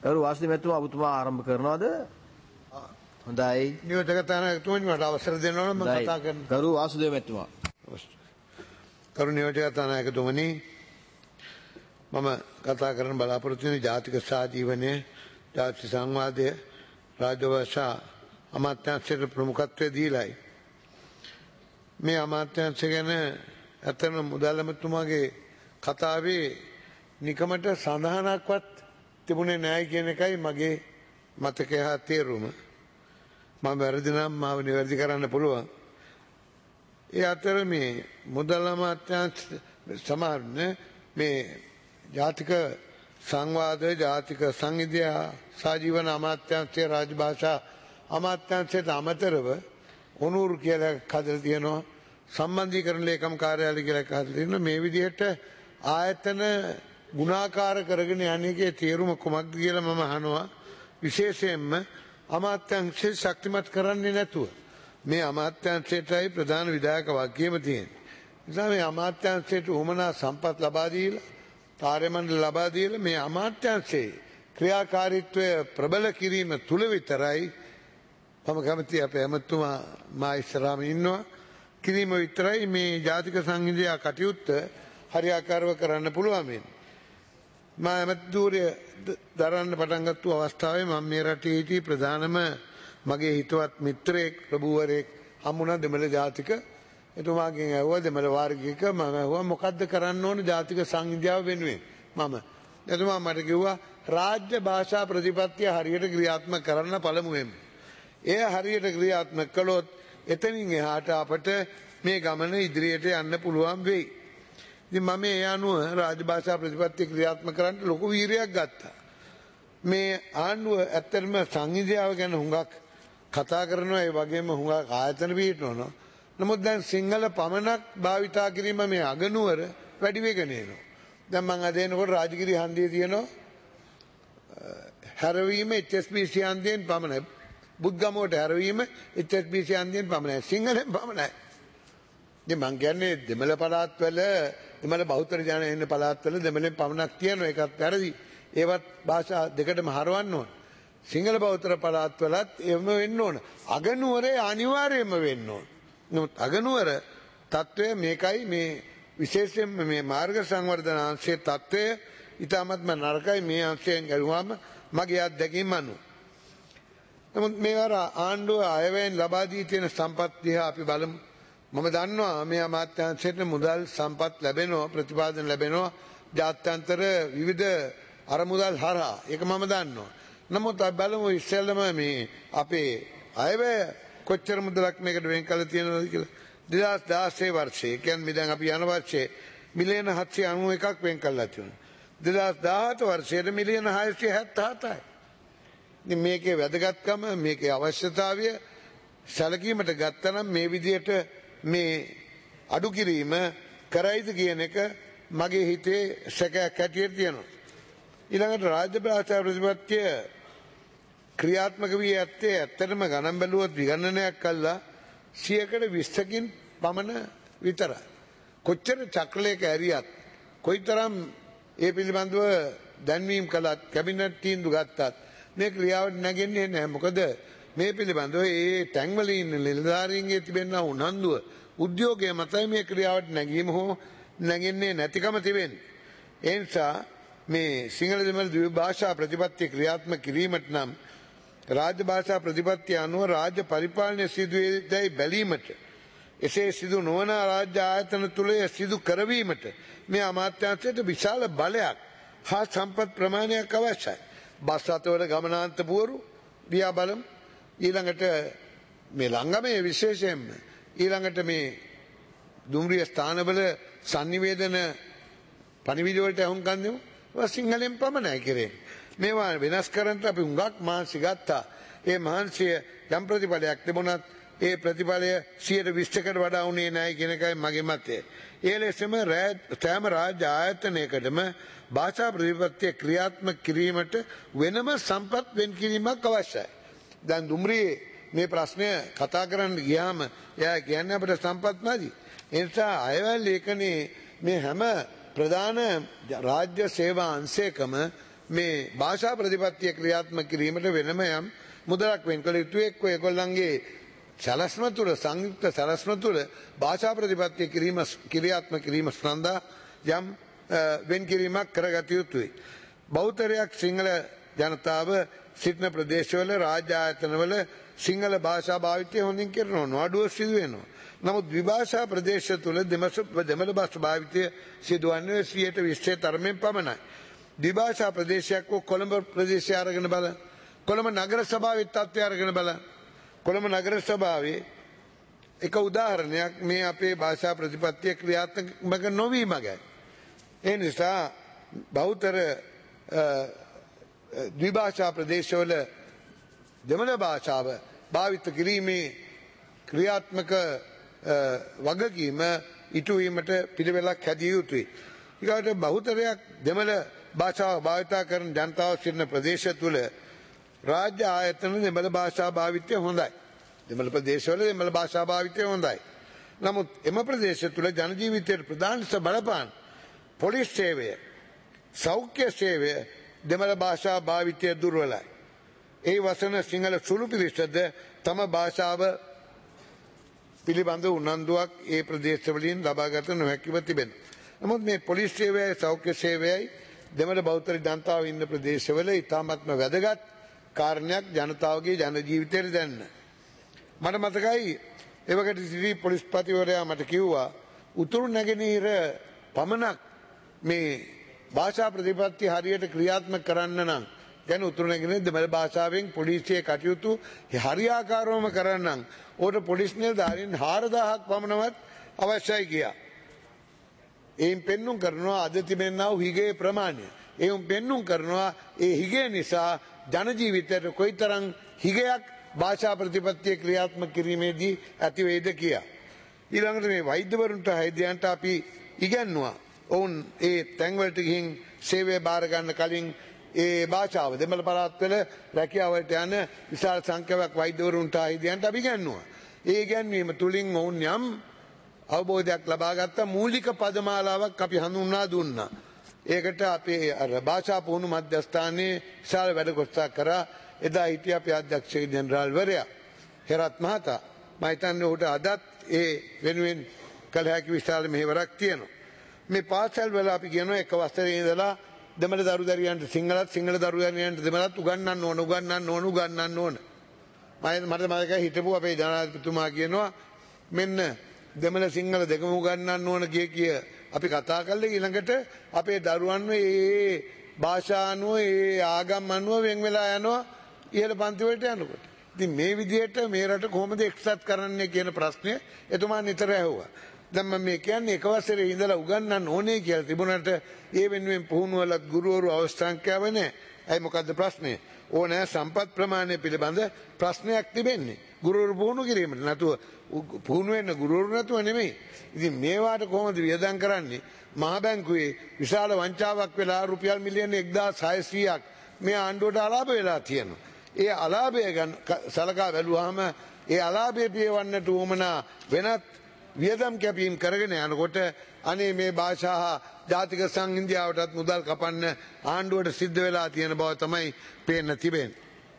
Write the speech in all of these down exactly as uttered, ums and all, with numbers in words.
ගරු වාසුදේව මැතිතුමා ඔබතුමා ආරම්භ කරනවද? හොඳයි. නියෝජක තානාපතිතුමනි මට අවසර දෙන්න ඕන මම කතා කරන්න. ගරු වාසුදේව මැතිතුමා. ගරු නියෝජක තානාපතිතුමනි මම කතා කරන්න බලාපොරොත්තු වෙන ජාතික සාජීවනය ජාති සංවාදය රාජ්‍ය භාෂා අමාත්‍යාංශයට ප්‍රමුඛත්වය දීලායි. මේ අමාත්‍යාංශ ගැන ඇත්තම මුදල් ඇමතුමාගේ කතාවේ නිකමට සඳහනක්වත් තිබුණේ නැහැ කියන එකයි මගේ මතකය හා තේරුම. මම වැරදි නම් මාව නිවැරදි කරන්න පුළුවන්. ඒ අතර මේ මුදල් අමාත්‍යාංශ සමාරණ මේ ජාතික සංවාද ජාතික සංවිධා සාජීවන අමාත්‍යාංශය රාජ්‍ය භාෂා අමාත්‍යාංශයට අමතරව උණුරු කියලා හදලා තියෙනවා. සම්බන්ධීකරණ ලේකම් කාර්යාලය කියලා හදලා තියෙනවා. මේ විදිහට ආයතන ගුණාකාර කරගෙන යන්නේකේ තේරුම කොමක්ද කියලා මම අහනවා. විශේෂයෙන්ම අමාත්‍යාංශය ශක්තිමත් කරන්නේ නැතුව මේ අමාත්‍යාංශයටයි ප්‍රධාන විධායක වගකීම තියෙන්නේ. නිසා මේ අමාත්‍යාංශයට උමනා සම්පත් ලබා දීලා කාර්යමණ්ඩල ලබා දීලා මේ අමාත්‍යාංශයේ ක්‍රියාකාරීත්වය ප්‍රබල කිරීම තුල විතරයි මම කැමති අපේ ඇමතුමා මා ඉස්සරහම ඉන්නවා කිරීම විතරයි මේ ජාතික සංවිධා කටයුත්ත හරියාකාරව කරන්න පුළුවන් වෙන්නේ. මම ඇමතිවරය දරන්න පටන් ගත්ත අවස්ථාවේ මම මේ රටේ හිටි ප්‍රධානම මගේ හිතවත් මිත්‍රයෙක් ප්‍රභූවරයෙක් හම්බුණා දෙමළ ජාතික. එතුමාගෙන් ඇහුවා දෙමළ වාර්ගික මම ඇහුවා මොකද්ද කරන්න ඕන ජාතික සංවිධාව වෙනුවෙන් මම. එතුමා මට කිව්වා රාජ්‍ය භාෂා ප්‍රතිපත්තිය හරියට ක්‍රියාත්මක කරන්න පළමුවෙන්. එය හරියට ක්‍රියාත්මක කළොත් එතනින් එහාට අපට මේ ගමන ඉදිරියට යන්න පුළුවන් වෙයි. ඉතින් මම ඒ අනුව රාජ්‍ය භාෂා ප්‍රතිපත්තිය ක්‍රියාත්මක කරන්න ලොකු වීරියක් ගත්තා. මේ ආණ්ඩුව ඇත්තටම සංවිධාව ගැන හුඟක් කතා කරනවා ඒ වගේම හුඟක් ආයතන පිහිටවනවා. නමුත් දැන් සිංහල පමණක් භාවිතා කිරීම මේ අගනුවර වැඩි වෙගෙන එනවා. දැන් මම අද එනකොට රාජගිරි හන්දියේ තියෙනවා හැරවීම එච් එස් බී සී හන්දියෙන් පමණයි. බුද්ධගමෝට හැරවීම එච් එස් බී සී හන්දියෙන් පමණයි. සිංහලෙන් පමණයි. ඉතින් මං කියන්නේ දෙමළ පළාත්වල දෙමළ බෞද්ධ ජන ඉන්න පළාත්වල දෙමළෙන් පමණක් තියෙනවා. ඒකත් වැරදි. ඒවත් භාෂා දෙකටම හරවන්න ඕන. සිංහල බෞද්ධ පළාත්වලත් එම වෙන්න ඕන. අගනුවරේ අනිවාර්යයෙන්ම වෙන්න ඕන. නමුත් අගනුවර තත්වය මේකයි මේ විශේෂයෙන්ම මේ මාර්ග සංවර්ධන අංශයේ තත්වය ඉතාමත්ම නරකයි. මේ අංශයෙන් ගලුවාම මගේ අත්දැකීම අනුව. නමුත් මේවර ආණ්ඩුව අයවැයෙන් ලබා දී තියෙන සම්පත් දිහා අපි බලමු. මම දන්නවා මේ අමාත්‍යාංශයට මුදල් සම්පත් ලැබෙනවා ප්‍රතිපාදන ලැබෙනවා ජාත්‍යන්තර විවිධ අරමුදල් හරහා. ඒක මම දන්නවා. නමුත් අපි බලමු ඉස්සෙල්ලම මේ අපේ අයවැය කොච්චර මුදලක් මේකට වෙන් කළ තියෙනවද කියලා. දෙදාස් දාහේ වර්ෂයේ කියන්නේ දැන් අපි යන වර්ෂයේ මිලියන හත්සිය අනූ එකක් වෙන් කළා තියෙනවා. දෙදාස් දාහත වර්ෂයේ මිලියන හයසිය හැත්තෑ හතයි. ඉතින් මේකේ වැදගත්කම මේකේ අවශ්‍යතාවය සැලකීමට ගත්තනම් මේ විදිහට මේ අඩු කිරීම කරයිද කියන එක මගේ හිතේ සැකයක් හැටියට තියෙනවා. ඊළඟට රාජ්‍ය භාෂා ප්‍රතිපත්තිය ක්‍රියාත්මක වී ඇත්තේ ඇත්තටම ගණන් බැලුවොත් විගණනයක් කළා සියයකට විස්සකින් පමණ විතරයි. කොච්චර චක්‍රලයක ඇරියත් කොයිතරම් ඒ පිළිබඳව දැන්වීම් කළත් කැබිනට් තීන්දුව ගත්තත් මේ ක්‍රියාවට නැගෙන්නේ නැහැ. මොකද මේ පිළිබඳව ඒ තැන්වල ඉන්න නිලධාරීන්ගේ තිබෙනා උනන්දුව උද්‍යෝගය මතයි මේ ක්‍රියාවට නැගීම හෝ නැගෙන්නේ නැතිකම තිබෙන්නේ. ඒ නිසා මේ සිංහල දෙමළ ද්විභාෂා ප්‍රතිපත්තිය ක්‍රියාත්මක කිරීමට නම් රාජ්‍ය භාෂා ප්‍රතිපත්තිය අනුව රාජ්‍ය පරිපාලනය සිදුවේදැයි බැලීමට එසේ සිදු නොවන රාජ්‍ය ආයතන තුළ සිදු කරවීමට මේ අමාත්‍යාංශයට විශාල බලයක් හා සම්පත් ප්‍රමාණයක් අවශ්‍යයි. බස් රථවල ගමනාන්ත පුවරු දිහා බලමු. ඊළඟට මේ ළංගමේ විශේෂයෙන්ම ඊළඟට මේ දුම්රිය ස්ථානවල sannivedana පණිවිඩ වලට අහුම්කම් දෙමු. ඒවා සිංහලෙන් පමණයි කරන්නේ. මේවා වෙනස් කරන්න අපි හුඟක් මහන්සි ගත්තා. ඒ මහන්සිය යම් ප්‍රතිඵලයක් තිබුණත් ඒ ප්‍රතිඵලය සියයට විස්සකට වඩා උනේ නැහැ කියන එකයි මගේ මතය. ඒ ලෙසම සෑම රාජ්‍ය ආයතනයකටම භාෂා ප්‍රතිපත්තිය ක්‍රියාත්මක කිරීමට වෙනම සම්පත් වෙන් කිරීමක් අවශ්‍යයි. දැන් දුම්රියේ මේ ප්‍රශ්නය කතා කරන්න ගියාම එයා කියන්නේ අපිට සම්පත් නැති. ඒ නිසා අයවැල් ලේඛනයේ මේ හැම ප්‍රධාන රාජ්‍ය සේවා අංශයකම මේ භාෂා ප්‍රතිපත්තිය ක්‍රියාත්මක කිරීමට වෙනම යම් මුදලක් වෙන් කළ යුතු එක්ක ඒගොල්ලන්ගේ සැලැස්ම තුළ සංයුක්ත සැලැස්ම තුළ භාෂා ප්‍රතිපත්තිය කිරීම ක්‍රියාත්මක කිරීම සඳහා යම් වෙන් කිරීමක් කරගත යුතුයි. බෞද්ධරයක් සිංහල ජනතාව සිටින ප්‍රදේශවල රාජ්‍ය ආයතනවල සිංහල භාෂා භාවිතය හොඳින් කරනවා අඩුව සිදු වෙනවා. නමුත් ද්විභාෂා ප්‍රදේශ තුළ දෙමළ භාෂා භාවිතය සිදුවන්නේ සියයට විස්සේ තරමෙන් පමණයි. ද්විභාෂා ප්‍රදේශයක් වූ කොළඹ ප්‍රදේශය අරගෙන බලන්න. කොළඹ නගර සභාවේ තත්ත්වය අරගෙන බලන්න. කොළඹ නගර සභාවේ එක උදාහරණයක් මේ අපේ භාෂා ප්‍රතිපත්තිය ක්‍රියාත්මක නොවීම ගැන. ඒ නිසා බෞද්ධ ද්විභාෂා ප්‍රදේශවල දෙමළ භාෂාව භාවිත කිරීමේ ක්‍රියාත්මක වගකීම ඉටුවීමට පිළිවෙලක් හැදිය යුතුයි. ඊට බහුතරයක් දෙමළ භාෂාව භාවිත කරන ජනතාව සිටින ප්‍රදේශ තුළ රාජ්‍ය ආයතන දෙමළ භාෂා භාවිතය හොඳයි. දෙමළ ප්‍රදේශවල දෙමළ භාෂා භාවිතය හොඳයි. නමුත් එම ප්‍රදේශ තුළ ජන ජීවිතයට ප්‍රධාන බලපාන පොලිස් සේවය, සෞඛ්‍ය සේවය දෙමළ භාෂා භාවිතය දුර්වලයි. ඒ වසන සිංහල සුළු පිරිසද තම භාෂාව පිළිබඳ උනන්දුවක් ඒ ප්‍රදේශවලින් ලබාගත නොහැකිව තිබෙනවා. නමුත් මේ පොලිස් සේවයයි සෞඛ්‍ය සේවයයි දෙමළ බෞද්ධ ජනතාව ඉන්න ප්‍රදේශවල ඉතාමත්ම වැදගත් කාරණයක් ජනතාවගේ ජන ජීවිතයට දැනන. මට මතකයි එවකට සිටි පොලිස්පතිවරයා මට කිව්වා උතුරු නැගෙනහිර පමණක් මේ භාෂා ප්‍රතිපත්ති හරියට ක්‍රියාත්මක කරන්න නම් දැන් උතුරු නැගෙනහිර දෙමළ භාෂාවෙන් පොලිසිය කටයුතු හරියාකාරවම කරන්න නම් ඕට පොලිස් නිලධාරීන් හාරදාහක් පමණවත් අවශ්‍යයි කියා. එයින් පෙන්නුම් කරනවා අද තිබෙනා වූ හිගේ ප්‍රමාණය. එයින් පෙන්නුම් කරනවා ඒ හිගේ නිසා ජන ජීවිතයට කොයිතරම් හිගයක් භාෂා ප්‍රතිපත්තිය ක්‍රියාත්මක කිරීමේදී ඇති වේද කියා. ඊළඟට මේ වෛද්‍යවරුන්ට හයිදයන්ට අපි ඉගැන්නුවා. ඔවුන් ඒ තැන්වලට ගිහින් සේවය බාර ගන්න කලින් ඒ භාෂාව දෙමළ පළාත්වල රැකියාවලට යන විශාල සංඛ්‍යාවක් වෛද්‍යවරුන්ට හයිදයන්ට අපි ඉගැන්නුවා. ඒ ඉගැන්වීම තුලින් ඔවුන් යම් අවබෝධයක් ලබා ගත්ත මූලික පදමාලාවක් අපි හඳුන්වා දුන්නා. ඒකට අපේ අර භාෂා පුහුණු මධ්‍යස්ථානයේ විශාල වැඩ කොටසක් කරා. එදා හිටිය අපේ අධ්‍යක්ෂ ජෙනරාල්වරයා හෙරත් මහතා. මම හිතන්නේ ඔහුට අදත් ඒ වෙනුවෙන් කළ හැකි විශාල මෙහෙවරක් තියෙනවා. මේ පාසල් වල අපි කියනවා එක වසරේ ඉඳලා දෙමළ දරුදරියන්ට සිංහලත් සිංහල දරුදරියන්ට දෙමළත් උගන්වන්න ඕන උගන්වන්න ඕන උගන්වන්න ඕන. මම මට මතකයි හිටපු අපේ ජනාධිපතිතුමා කියනවා මෙන්න දෙමළ සිංහල දෙකම උගන්වන්න ඕන කිය කිය අපි කතා කළේ ඊළඟට අපේ දරුවන් මේ භාෂා අනුව ඒ ආගම් අනුව වෙන් වෙලා යනවා ඉහළ පන්ති වලට යනකොට. ඉතින් මේ විදිහට මේ රට කොහොමද එක්සත් කරන්නේ කියන ප්‍රශ්නය එතුමා නිතර ඇහුවා. දැන් මම මේ කියන්නේ එක වසරේ ඉඳලා උගන්වන්න ඕනේ කියලා තිබුණාට ඒ වෙනුවෙන් පුහුණුවලත් ගුරුවරු අවස්ථාංකයව නැහැ. ඇයි මොකද්ද ප්‍රශ්නේ? ඕනෑ සම්පත් ප්‍රමාණය පිළිබඳ ප්‍රශ්නයක් තිබෙන්නේ. ගුරුවරු පුහුණු කිරීමට නැතුව පුහුණු වෙන්න ගුරුවරු නැතුව නෙමෙයි. ඉතින් මේවාට කොහොමද වියදම් කරන්නේ? මහ බැංකුවේ විශාල වංචාවක් වෙලා රුපියල් මිලියන එක්දාස් හයසීයක් මේ ආණ්ඩුවට අලාභ වෙලා තියෙනවා. ඒ අලාභය ගැන සලකා බැලුවාම ඒ අලාභය පියවන්නට උවමනා වෙනත් වියදම් කැපීම් කරගෙන යනකොට අනේ මේ භාෂා හා ජාතික සංහිඳියාවටත් මුදල් කපන්න ආණ්ඩුවට සිද්ධ වෙලා තියෙන බව තමයි පේන්න තිබෙන්නේ.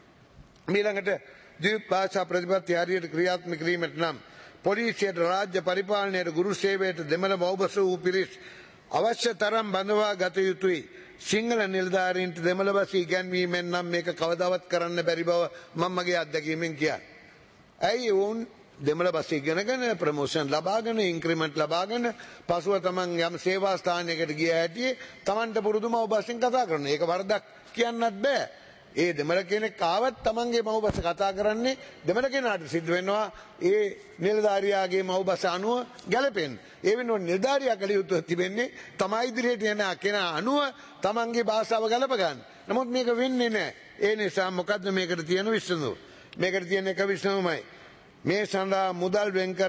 ඊළඟට ද්විභාෂා ප්‍රතිපත්ති හරියට ක්‍රියාත්මක කිරීමට නම් පොලිසියට රාජ්‍ය පරිපාලනයට ගුරු සේවයට දෙමළ බෞබස වූ පිරිස් අවශ්‍ය තරම් බඳවා ගත යුතුයි. සිංහල නිලධාරීන්ට දෙමළ බස ඉගැන්වීමෙන් නම් මේක කවදාවත් කරන්න බැරි බව මම මගේ අත්දැකීමෙන් කියන්නේ. ඇයි ඔවුන් දෙමළ බස් ඉගෙනගෙන ප්‍රමෝෂන් ලබාගෙන ඉන්ක්‍රිමන්ට් ලබාගෙන පසුව තමන් යම් සේවා ස්ථානයකට ගිය හැටි තමන්ට පුරුදු මව් බසෙන් කතා කරනවා. ඒක වරදක් කියන්නත් බෑ. ඒ දෙමළ කෙනෙක් ආවත් තමන්ගේ මව් බස කතා කරන්නේ දෙමළ කෙනාට සිද්ධ වෙනවා ඒ නිලධාරියාගේ මව් බස අනුව ගැලපෙන්න. ඒ වෙනුවට නිලධාරියා කළ යුතු තිබෙන්නේ තමයි ඉදිරියට යන කෙනා අනුව තමන්ගේ භාෂාව ගලප ගන්න. නමුත් මේක වෙන්නේ නැහැ. ඒ නිසා මොකද්ද මේකට තියෙන විසඳුම? මේකට තියෙන එක විසඳුමයි මේ සඳහා මුදල් වෙන් කර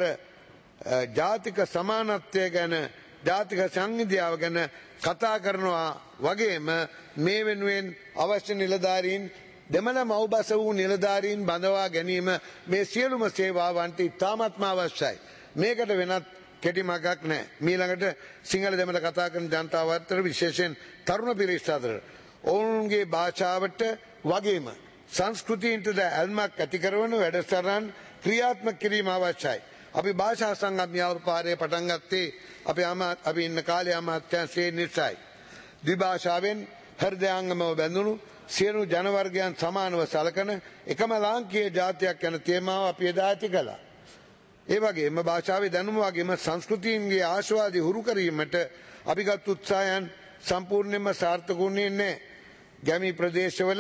ජාතික සමානත්වය ගැන ජාතික සංහිඳියාව ගැන කතා කරනවා වගේම මේ වෙනුවෙන් අවශ්‍ය නිලධාරීන් දෙමළ මව්බස වූ නිලධාරීන් බඳවා ගැනීම මේ සියලුම සේවාවන්ට ඉතාමත්ම අවශ්‍යයි. මේකට වෙනත් කෙටි මගක් නැහැ. ඊළඟට සිංහල දෙමළ කතා කරන ජනතාව අතර විශේෂයෙන් තරුණ පිරිස අතර ඔවුන්ගේ භාෂාවට වගේම සංස්කෘතියින්ටද ඇල්මක් ඇති කරන වැඩසටහන් ක්‍රියාත්මක කිරීම අවශ්‍යයි. අපි භාෂා සංගම් ව්‍යාපාරය පටන් ගත්තේ අපි අපි ඉන්න කාලේ අමාත්‍යාංශයේ නිසායි. ද්විභාෂාවෙන් හෘදයාංගමව බැඳුණු සියලු ජන වර්ගයන් සමානව සලකන එකම ලාංකීය ජාතියක් යන තේමාව අපි එදා ඇති කළා. ඒ වගේම භාෂාවේ දැනුම වගේම සංස්කෘතීන්ගේ ආශාවාදී හුරු කිරීමට අපි ගත් උත්සාහයන් සම්පූර්ණයෙන්ම සාර්ථක වුණේ නැහැ. ගැමි ප්‍රදේශවල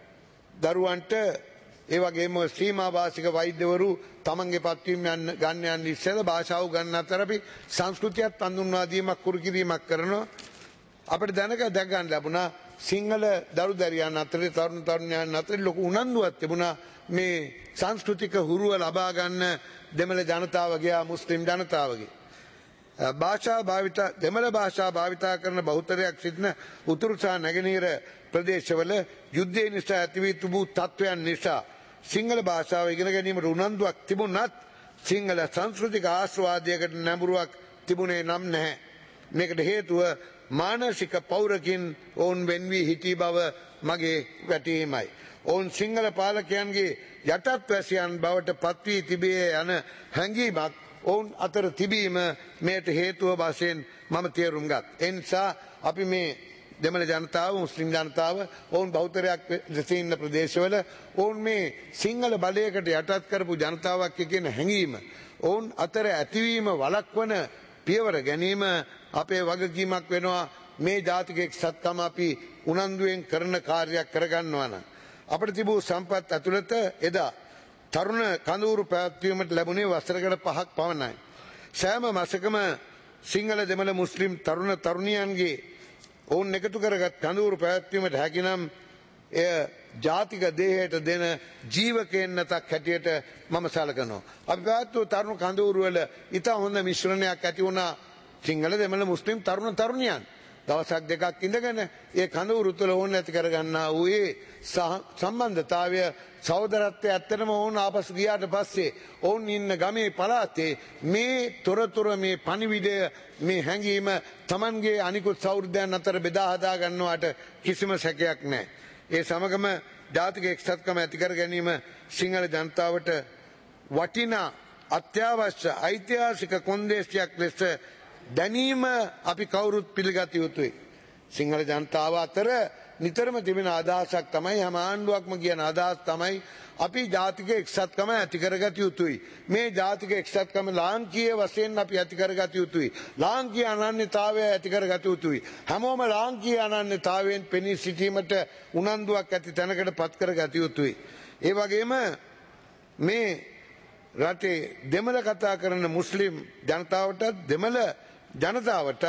දරුවන්ට ඒ වගේම සීමා වාසික වෛද්‍යවරු තමන්ගේ පත්වීම් ගන්න යන ඉස්සෙල්ලා භාෂාව ගන්න අතර අපි සංස්කෘතියත් හඳුන්වා දීමක් කුරු කිරීමක් කරනවා. අපිට දැනග දැක ගන්න ලැබුණා සිංහල දරු දැරියන් අතරේ තරුණ තරුණියන් අතරේ ලොකු උනන්දුවක් තිබුණා මේ සංස්කෘතික හුරුව ලබා ගන්න දෙමළ ජනතාවගේ මුස්ලිම් ජනතාවගේ. භාෂා භාවිත දෙමළ භාෂා භාවිතා කරන බහුතරයක් සිටින උතුරු සහ නැගෙනහිර ප්‍රදේශවල යුද්ධය නිසා ඇති වී තිබූ තත්ත්වයන් නිසා සිංහල භාෂාව ඉගෙන ගැනීමට උනන්දුවක් තිබුණත් සිංහල සංස්කෘතික ආස්වාදයකට නැඹුරුවක් තිබුණේ නම් නැහැ. මේකට හේතුව මානසික පෞරකින් ඔවුන් වෙන් වී සිටි බව මගේ වැටහීමයි. ඔවුන් සිංහල පාලකයන්ගේ යටත් වැසියන් බවට පත් වී තිබේ යන හැඟීමක් ඔවුන් අතර තිබීම මේට හේතුව වශයෙන් මම තේරුම් ගත්. ඒ නිසා අපි මේ දෙමළ ජනතාව මුස්ලිම් ජනතාව ඔවුන් බෞද්ධරයක් ලෙස ඉන්න ප්‍රදේශවල ඔවුන් මේ සිංහල බලයකට යටත් කරපු ජනතාවක් කියන හැඟීම ඔවුන් අතර ඇතිවීම වළක්වන පියවර ගැනීම අපේ වගකීමක් වෙනවා. මේ ජාතික එක්සත්කම අපි උනන්දුවෙන් කරන කාර්යයක් කරගන්නවා නම් අපිට තිබූ සම්පත් ඇතුළත එදා තරුණ කඳවුරු පැවැත්වීමට ලැබුණේ වසරකට පහක් පමණයි. සෑම මාසකම සිංහල දෙමළ මුස්ලිම් තරුණ තරුණියන්ගේ ඔවුන් එකතු කරගත් කඳවුරු පැවැත්වීමට හැකිනම් එය ජාතික දේහයට දෙන ජීවකයන්නතක් හැටියට මම සලකනවා. අපි පැවැත්වූ තරුණ කඳවුරු වල ඉතා හොඳ මිශ්‍රණයක් ඇති වුණා සිංහල දෙමළ මුස්ලිම් තරුණ තරුණියන්. දවසක් දෙකක් ඉඳගෙන ඒ කඳවුරු තුළ ඕන ඇති කරගන්නා වූ ඒ සම්බන්ධතාවය සහෝදරත්වය ඇත්තටම ඔවුන් ආපසු ගියාට පස්සේ ඔවුන් ඉන්න ගමේ පළාතේ මේ තොරතුර මේ පණිවිඩය මේ හැඟීම Tamanගේ අනිකුත් සහෘදයන් අතර බෙදා හදා ගන්නවට කිසිම සැකයක් නැහැ. ඒ සමගම ජාතික එක්සත්කම ඇති කර ගැනීම සිංහල ජනතාවට වටිනා අත්‍යවශ්‍ය ඓතිහාසික කොන්දේසියක් ලෙස දැනීම අපි කවුරුත් පිළිගත යුතුයි. සිංහල ජනතාව අතර නිතරම තිබෙන අදහසක් තමයි හැම ආණ්ඩුවක්ම කියන අදහස් තමයි අපි ජාතික එක්සත්කම ඇති කරගත යුතුයි. මේ ජාතික එක්සත්කම ලාංකීය වශයෙන් අපි ඇති කරගත යුතුයි. ලාංකීය අනන්‍යතාවය ඇති කරගත යුතුයි. හැමෝම ලාංකීය අනන්‍යතාවයෙන් පෙනී සිටීමට උනන්දුවක් ඇති තැනකට පත් කරගත යුතුයි. ඒ වගේම මේ රටේ දෙමළ කතා කරන මුස්ලිම් ජනතාවටත් දෙමළ ජනතාවටත්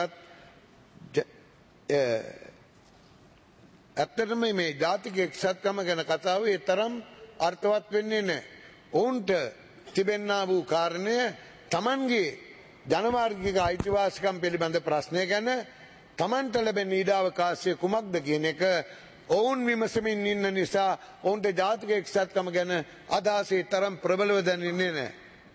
ඇත්තටම මේ ජාතික එක්සත්කම ගැන කතාව ඒ තරම් අර්ථවත් වෙන්නේ නැහැ. ඔවුන්ට තිබෙන්නා වූ කාරණය Tamanගේ ජනමාර්ගික අයිතිවාසිකම් පිළිබඳ ප්‍රශ්නය ගැන Tamanට ලැබෙන ඊඩාවකාශය කුමක්ද කියන එක ඔවුන් විමසමින් ඉන්න නිසා ඔවුන්ට ජාතික එක්සත්කම ගැන අදහසේ තරම් ප්‍රබලව දැනෙන්නේ නැහැ.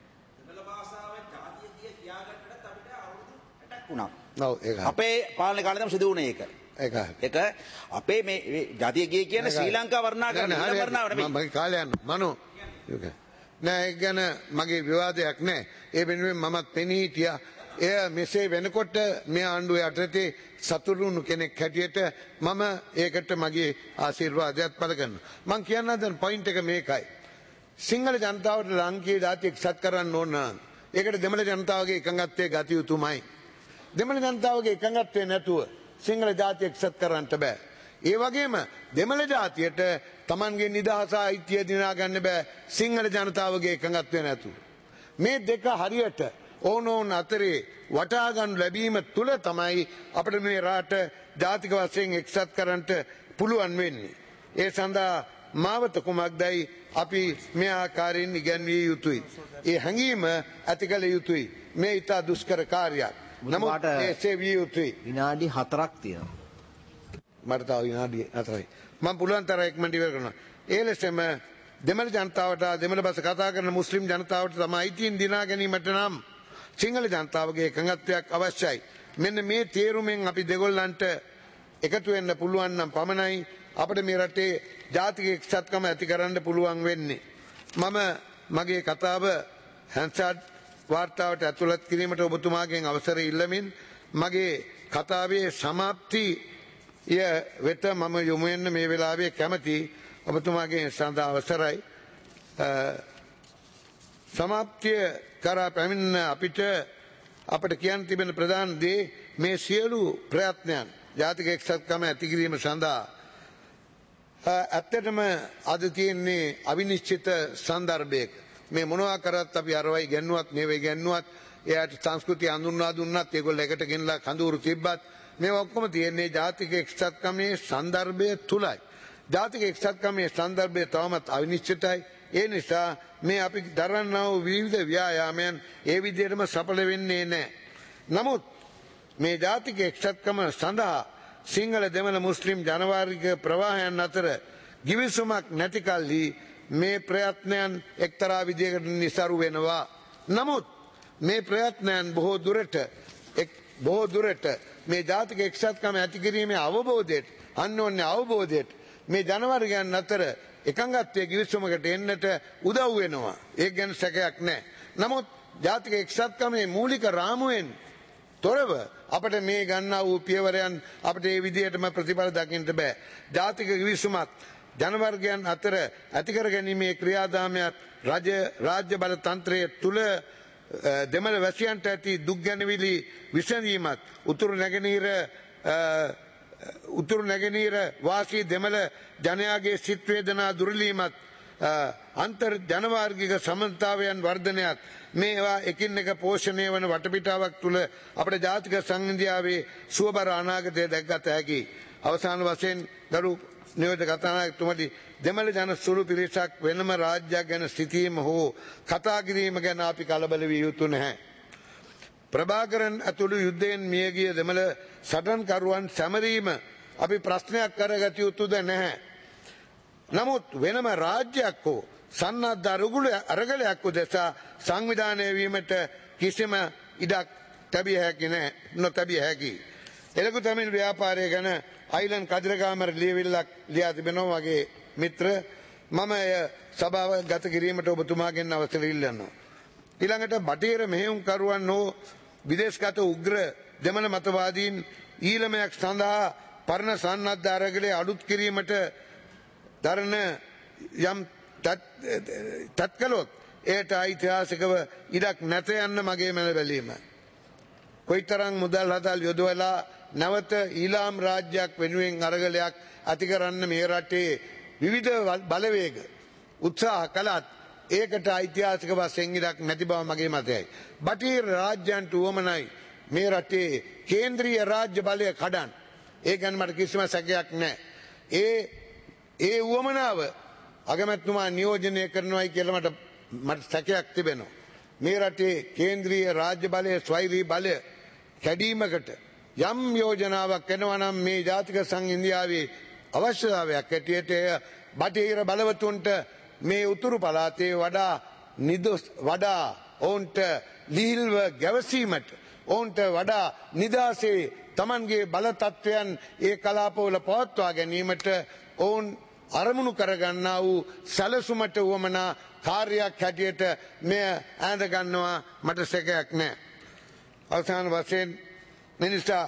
අපේ පාලන කාලෙදම සිදු වුණේ ඒක. ඒක. ඒක අපේ මේ ජාතිය ගියේ කියන්නේ ශ්‍රී ලංකා වර්ණාකරණ වර්ණාව නෙමෙයි. මම කාලේ යන්න මනෝ. නෑ ඒක ගැන මගේ විවාදයක් නෑ. ඒ වෙනුවෙන් මමත් පෙනී හිටියා. එය මෙසේ වෙනකොට මේ ආණ්ඩුව යටතේ සතුටුුණු කෙනෙක් හැටියට මම ඒකට මගේ ආශිර්වාදයක් පළ කරනවා. මම කියන්න හදන පොයින්ට් එක මේකයි. සිංහල ජනතාවට ලාංකීය ජාතිය එක්සත් කරන්න ඕන නම් ඒකට දෙමළ ජනතාවගේ එකඟත්වයේ ගත යුතුමයි. දෙමළ ජනතාවගේ එකඟත්වය නැතුව සිංහල ජාතිය එක්සත් කරන්නට බෑ. ඒ වගේම දෙමළ ජාතියට Tamanගේ නිදහස අයිතිය දිනා ගන්න බෑ සිංහල ජනතාවගේ එකඟත්වය නැතුව. මේ දෙක හරියට ඕනෝන් අතරේ වටහා ගන්න ලැබීම තුල තමයි අපිට මේ රට ජාතික වශයෙන් එක්සත් කරන්නට පුළුවන් වෙන්නේ. ඒ සඳහා මාවත කුමක්දයි අපි මේ ආකාරයෙන් ඉගැන්විය යුතුයි. ඒ හැඟීම ඇති කළ යුතුයි. මේ ඉතා දුෂ්කර කාර්යයක්. නමුත් එසේ විය යුතුයි. විනාඩි හතරක් තියෙනවා. මට තව විනාඩි හතරයි. මම පුළුවන් තරම් ඉක්මනට ඉවර කරනවා. ඒ ලෙසම දෙමළ ජනතාවට දෙමළ භාෂා කතා කරන මුස්ලිම් ජනතාවට තමයි අයිතීන් දිනා ගැනීමට නම් සිංහල ජනතාවගේ එකඟත්වයක් අවශ්‍යයි. මෙන්න මේ තේරුමෙන් අපි දෙගොල්ලන්ට එකතු වෙන්න පුළුවන් නම් පමණයි අපිට මේ රටේ ජාතික එක්සත්කම ඇති කරන්න පුළුවන් වෙන්නේ. මම මගේ කතාව හැන්සඩ් වාර්තාවට ඇතුළත් කිරීමට ඔබතුමාගෙන් අවසර ඉල්ලමින් මගේ කතාවේ සමාප්තිය වෙත මම යොමු වෙන්න මේ වෙලාවේ කැමති ඔබතුමාගෙන් සඳහා අවසරයි. සමාප්තිය කරා පැමිණ අපිට අපට කියන්න තිබෙන ප්‍රධාන දේ මේ සියලු ප්‍රයත්නයන් ජාතික එක්සත්කම ඇති කිරීම සඳහා ඇත්තටම අද තියෙන්නේ අවිනිශ්චිත සන්දර්භයක. මේ මොනවා කරත් අපි අරවයි ගැන්නුවත් මේවයි ගැන්නුවත් එයාට සංස්කෘතිය හඳුන්වා දුන්නත් ඒගොල්ලෝ එකට ගෙනලා කඳවුරු තිබ්බත් මේ ඔක්කොම තියෙන්නේ ජාතික එක්සත්කමේ සන්දර්භය තුලයි. ජාතික එක්සත්කමේ සන්දර්භය තවමත් අවිනිශ්චිතයි. ඒ නිසා මේ අපි දරන්නා වූ විවිධ ව්‍යායාමයන් ඒ විදිහටම සඵල වෙන්නේ නැහැ. නමුත් මේ ජාතික එක්සත්කම සඳහා සිංහල දෙමළ මුස්ලිම් ජනවාර්ගික ප්‍රවාහයන් අතර ගිවිසුමක් නැති කල්හි මේ ප්‍රයත්නයන් එක්තරා විදිහකට නිසරු වෙනවා. නමුත් මේ ප්‍රයත්නයන් බොහෝ දුරට බොහෝ දුරට මේ ජාතික එක්සත්කම ඇති කිරීමේ අවබෝධයට අන්‍යෝන්‍ය අවබෝධයට මේ ජනවර්ගයන් අතර එකඟත්වයේ ගිවිසුමකට එන්නට උදව් වෙනවා. ඒක ගැන සැකයක් නැහැ. නමුත් ජාතික එක්සත්කමේ මූලික රාමුවෙන් තොරව අපිට මේ ගන්නා වූ පියවරයන් අපිට මේ විදිහටම ප්‍රතිඵල දකින්න බෑ. ජාතික ගිවිසුමක් ජනවර්ගයන් අතර ඇති කර ගැනීමේ ක්‍රියාදාමයක් රජ රාජ්‍ය බල තන්ත්‍රයේ තුල දෙමළ වැසියන්ට ඇති දුක් ගැනවිලි විසඳීමත් උතුරු නැගෙනහිර උතුරු නැගෙනහිර වාසී දෙමළ ජනයාගේ සිත් වේදනා දුර්ලීමත් අන්තර් ජනවාර්ගික සමන්තාවයන් වර්ධනයත් මේවා එකින් එක පෝෂණය වන වටපිටාවක් තුල අපේ ජාතික සංහිඳියාවේ සුවබර අනාගතය දැක්ගත හැකි. අවසාන වශයෙන් ගරු නියෝජක කතානායකතුමනි දෙමළ ජන සුළු පිරිසක් වෙනම රාජ්‍යයක් ගැන සිතීම හෝ කතා කිරීම ගැන අපි කලබල විය යුතු නැහැ. ප්‍රභාකරන් ඇතුළු යුද්ධයෙන් මියගිය දෙමළ සටන්කරුවන් සැමරීම අපි ප්‍රශ්නයක් කරගත යුතුද නැහැ. නමුත් වෙනම රාජ්‍යයක් හෝ සන්නද්ධ අරගලයක් උදෙසා සංවිධානය වීමට කිසිම ඉඩක් තැබිය හැකි නැහැ නොතැබිය හැකි. එළකු තමිල් ව්‍යාපාරය ගැන අයිලන් කදිරගාමර ලියවිල්ලක් ලියා තිබෙනවා වගේ මිත්‍ර මම එය සභාව ගත කිරීමට ඔබතුමාගෙන් අවසර ඉල්ලනවා. ඊළඟට බටේර මෙහෙයුම්කරුවන් හෝ විදේශගත උග්‍ර දෙමළ මතවාදීන් ඊළමයක් සඳහා පරණ සන්නද්ධ අරගලය අලුත් කිරීමට දරන යම් තත්කලොත් එයට ඓතිහාසිකව ඉඩක් නැත යන්න මගේ මැන බැලීම. කොයිතරම් මුදල් හදල් යොදවලා නැවත ඊලාම් රාජ්‍යයක් වෙනුවෙන් අරගලයක් ඇති කරන්න මේ රටේ විවිධ බලවේග උත්සාහ කළත් ඒකට ඓතිහාසික වශයෙන් ඉඩක් නැති බව මගේ මතයයි. බටහිර රාජ්‍යයන්ට උවමනයි මේ රටේ කේන්ද්‍රීය රාජ්‍ය බලය කඩන්. ඒ ගැන මට කිසිම සැකයක් නැහැ. ඒ ඒ උවමනාව අගමැතිතුමා නියෝජනය කරනවායි කියලා මට මට සැකයක් තිබෙනවා. මේ රටේ කේන්ද්‍රීය රාජ්‍ය බලය ස්වෛරී බලය කැඩීමකට යම් යෝජනාවක් එනවා නම් මේ ජාතික සංහිඳියාවේ අවශ්‍යතාවයක් ඇටියට බටහිර බලවතුන්ට මේ උතුරු පළාතේ වඩා නිදොස් වඩා ඔවුන්ට ලීල්ව ගැවසීමට ඔවුන්ට වඩා නිදාසේ තමන්ගේ බල තත්ත්වයන් ඒ කලාපවල පවත්වා ගැනීමට ඔවුන් අරමුණු කරගන්නා වූ සැලසුමට වුවමනා කාර්යයක් හැටියට මෙය ඈඳ ගන්නවා මට සැකයක් නැහැ. අවසාන වශයෙන් මිනිස්ටා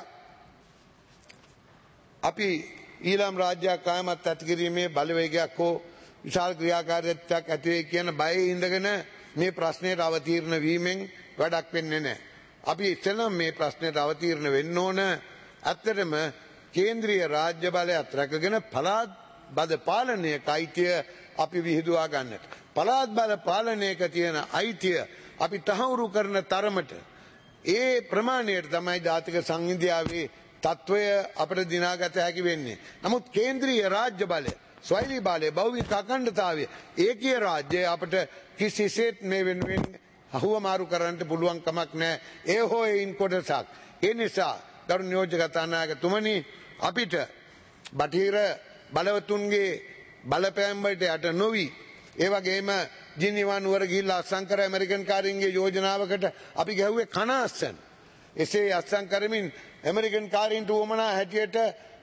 අපි ඊළාම් රාජ්‍යයක් කායමත් ඇති කිරීමේ බලවේගයක් හෝ විශාල ක්‍රියාකාරීත්වයක් ඇති වෙයි කියන බයේ ඉඳගෙන මේ ප්‍රශ්නයට අවතීර්ණ වීමෙන් වැඩක් වෙන්නේ නැහැ. අපි ඉස්සෙල්ලා මේ ප්‍රශ්නයට අවතීර්ණ වෙන්න ඕන ඇත්තටම කේන්ද්‍රීය රාජ්‍ය බලයත් රැකගෙන පළාත් බද පාලනයක අයිතිය අපි විහිදුවා ගන්නට. පළාත් බල පාලනයක තියෙන අයිතිය අපි තහවුරු කරන තරමට ඒ ප්‍රමාණයට තමයි ජාතික සංහිඳියාවේ තත්ත්වය අපට දිනාගත හැකි වෙන්නේ. නමුත් කේන්ද්‍රීය රාජ්‍ය බලය ස්වෛරී බලය බෞද්ධ අඛණ්ඩතාවය ඒකීය රාජ්‍යය අපට කිසිසේත් මේ වෙනුවෙන් අහුවමාරු කරන්නට පුළුවන් කමක් නැහැ. ඒ හෝ ඒන් කොටසක්. ඒ නිසා ගරු නියෝජක කතානායකතුමනි අපිට බටහිර බලවතුන්ගේ බලපෑම් වලට යට නොවි ඒ වගේම ජිනීවා නුවර ගිහිල්ලා අත්සන් කර ඇමරිකන් කාරින්ගේ යෝජනාවකට අපි ගැහුවේ කන අස්සන්. එසේ අත්සන් කරමින් ඇමරිකන් කාරින්ට උවමනා හැටියට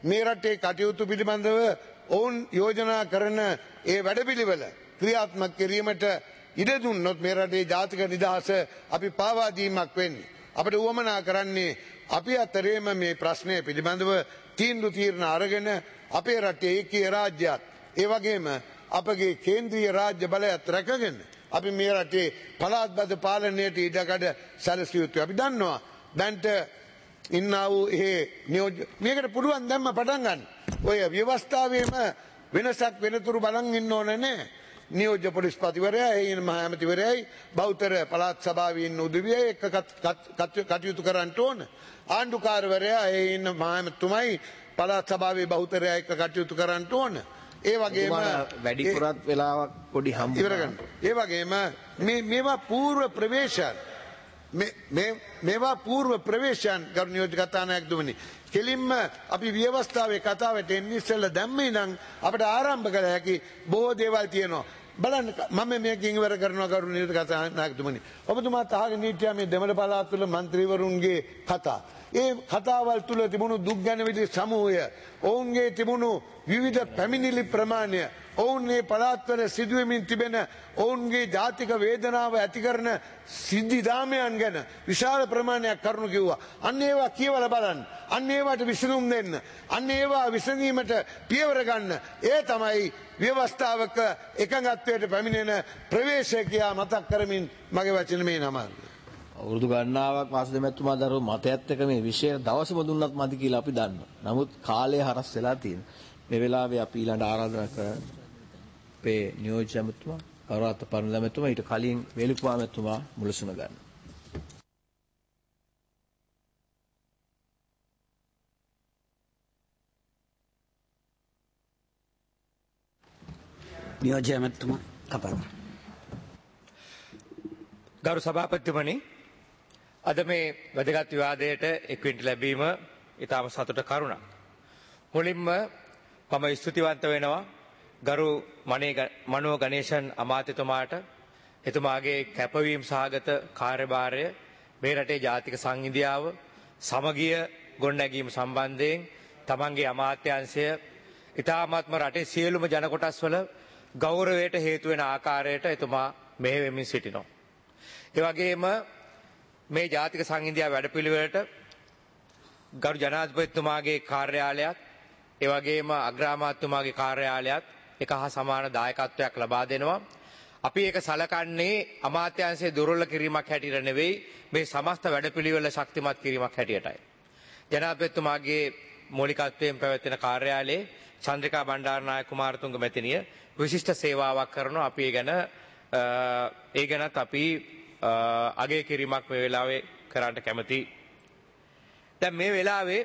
මේ රටේ කටයුතු පිළිබඳව ඔවුන් යෝජනා කරන ඒ වැඩපිළිවෙල ක්‍රියාත්මක කිරීමට ඉඩ දුන්නොත් මේ රටේ ජාතික නිදහස අපි පාවා දීමක් වෙන්නේ. අපිට උවමනා කරන්නේ අපි අතරේම මේ ප්‍රශ්නය පිළිබඳව තීන්දුව తీරන අරගෙන අපේ රටේ ඒකීය රාජ්‍යයත් ඒ වගේම අපගේ කේන්ද්‍රීය රාජ්‍ය බලයත් රැකගෙන අපි මේ රටේ පළාත්බද්ධ පාලනයට ඉඩකඩ සැලසිය යුතුයි. අපි දන්නවා දැන්ට ඉන්නා වූ ඒ නියෝජ්‍ය මේකට පුළුවන් දැම්ම පටන් ගන්න. ඔය ව්‍යවස්ථාවේම වෙනසක් වෙනතුරු බලන් ඉන්න ඕන නෑ. නියෝජ්‍ය පොලිස්පතිවරයා එයින් මහ ඇමතිවරයයි බෞද්ධ පළාත් සභාවේ ඉන්න උදවියයි එක්ක කටයුතු කරන්න ඕන. ආණ්ඩුකාරවරයා එයින් මහ ඇමතුමයි පළාත් සභාවේ බෞද්ධරයා එක්ක කටයුතු කරන්න ඕන. ඒ වගේම වැඩිපුරත් වෙලාවක් පොඩි හම්බ ඉවර ගන්න. ඒ වගේම මේ මේවා పూర్ව ප්‍රවේශයන් මේ මේවා పూర్ව ප්‍රවේශයන් ගරු නියෝජ්‍ය කතානායකතුමනි කෙලින්ම අපි ව්‍යවස්ථාවේ කතාවට එන්නේ ඉස්සෙල්ලා දැම්මේ නම් අපිට ආරම්භ කළ හැකි බොහෝ දේවල් තියෙනවා. බලන්න මම මේකෙන් ඉවර කරනවා ගරු නියෝජ්‍ය කතානායකතුමනි. ඔබතුමා අහගෙන හිටියා මේ දෙමළ පළාත් වල മന്ത്രിවරුන්ගේ කතා. ඒ කතාවල් තුල තිබුණු දුක් ගැනවිලි සමූහය, ඔවුන්ගේ තිබුණු විවිධ පැමිණිලි ප්‍රමාණය, ඔවුන්ගේ පළාත්වල සිදුවෙමින් තිබෙන ඔවුන්ගේ ජාතික වේදනාව ඇති කරන සිද්ධිදාමයන් ගැන විශාල ප්‍රමාණයක් කරුණු කිව්වා. අන්න ඒවා කියවලා බලන්න. අන්න ඒවට විසඳුම් දෙන්න. අන්න ඒවා විසඳීමට පියවර ගන්න. ඒ තමයි ව්‍යවස්ථාවක එකඟත්වයට පැමිණෙන ප්‍රවේශය කියා මතක් කරමින් මගේ වචන මේ නම. අවුරුදු ගණනාවක් වාසුදේව මැතිතුමා දරුවෝ මතයත් එක්ක මේ විෂය දවසම දුන්නත් මදි කියලා අපි දන්නවා. නමුත් කාලය හරස් වෙලා තියෙනවා. මේ වෙලාවේ අපි ඊළඟ ආරාධනා කරන අපේ නියෝජ්‍ය මැතිතුමා, ගෞරවවත් පරණදා මැතිතුමා ඊට කලින් වේලුපුවා මැතිතුමා මුලසුන ගන්න. නියෝජ්‍ය මැතිතුමා කතා කරන්න. ගරු සභාපතිතුමනි, අද මේ වැදගත් විවාදයට එක්වෙන්න ලැබීම ඉතාම සතුට කරුණක්. මුලින්ම මම ස්තුතිවන්ත වෙනවා ගරු මනෝ ගණේෂන් අමාත්‍යතුමාට එතුමාගේ කැපවීම් සහගත කාර්යභාරය මේ රටේ ජාතික සංහිඳියාව සමගිය ගොඩනැගීම සම්බන්ධයෙන් තමන්ගේ අමාත්‍යාංශය ඉතාමත්ම රටේ සියලුම ජන කොටස් වල ගෞරවයට හේතු වෙන ආකාරයට එතුමා මෙහෙයමින් සිටිනවා. ඒ වගේම මේ ජාතික සංහිඳියා වැඩපිළිවෙලට ගරු ජනාධිපතිතුමාගේ කාර්යාලයත් ඒ වගේම අග්‍රාමාත්‍යතුමාගේ කාර්යාලයත් එක හා සමාන දායකත්වයක් ලබා දෙනවා. අපි ඒක සලකන්නේ අමාත්‍යාංශයේ දුර්වල කිරීමක් හැටියට නෙවෙයි, මේ සමස්ත වැඩපිළිවෙල ශක්තිමත් කිරීමක් හැටියටයි. ජනාධිපතිතුමාගේ මූලිකත්වයෙන් පැවැත්වෙන කාර්යාලයේ චන්ද්‍රිකා බණ්ඩාරනායක කුමාරතුංග මැතිණිය විශිෂ්ට සේවාවක් කරනවා. අපි ඒ ගැන ඒ ගැනත් අපි අගය කිරීමක් මේ වෙලාවේ කරන්න කැමතියි. දැන් මේ වෙලාවේ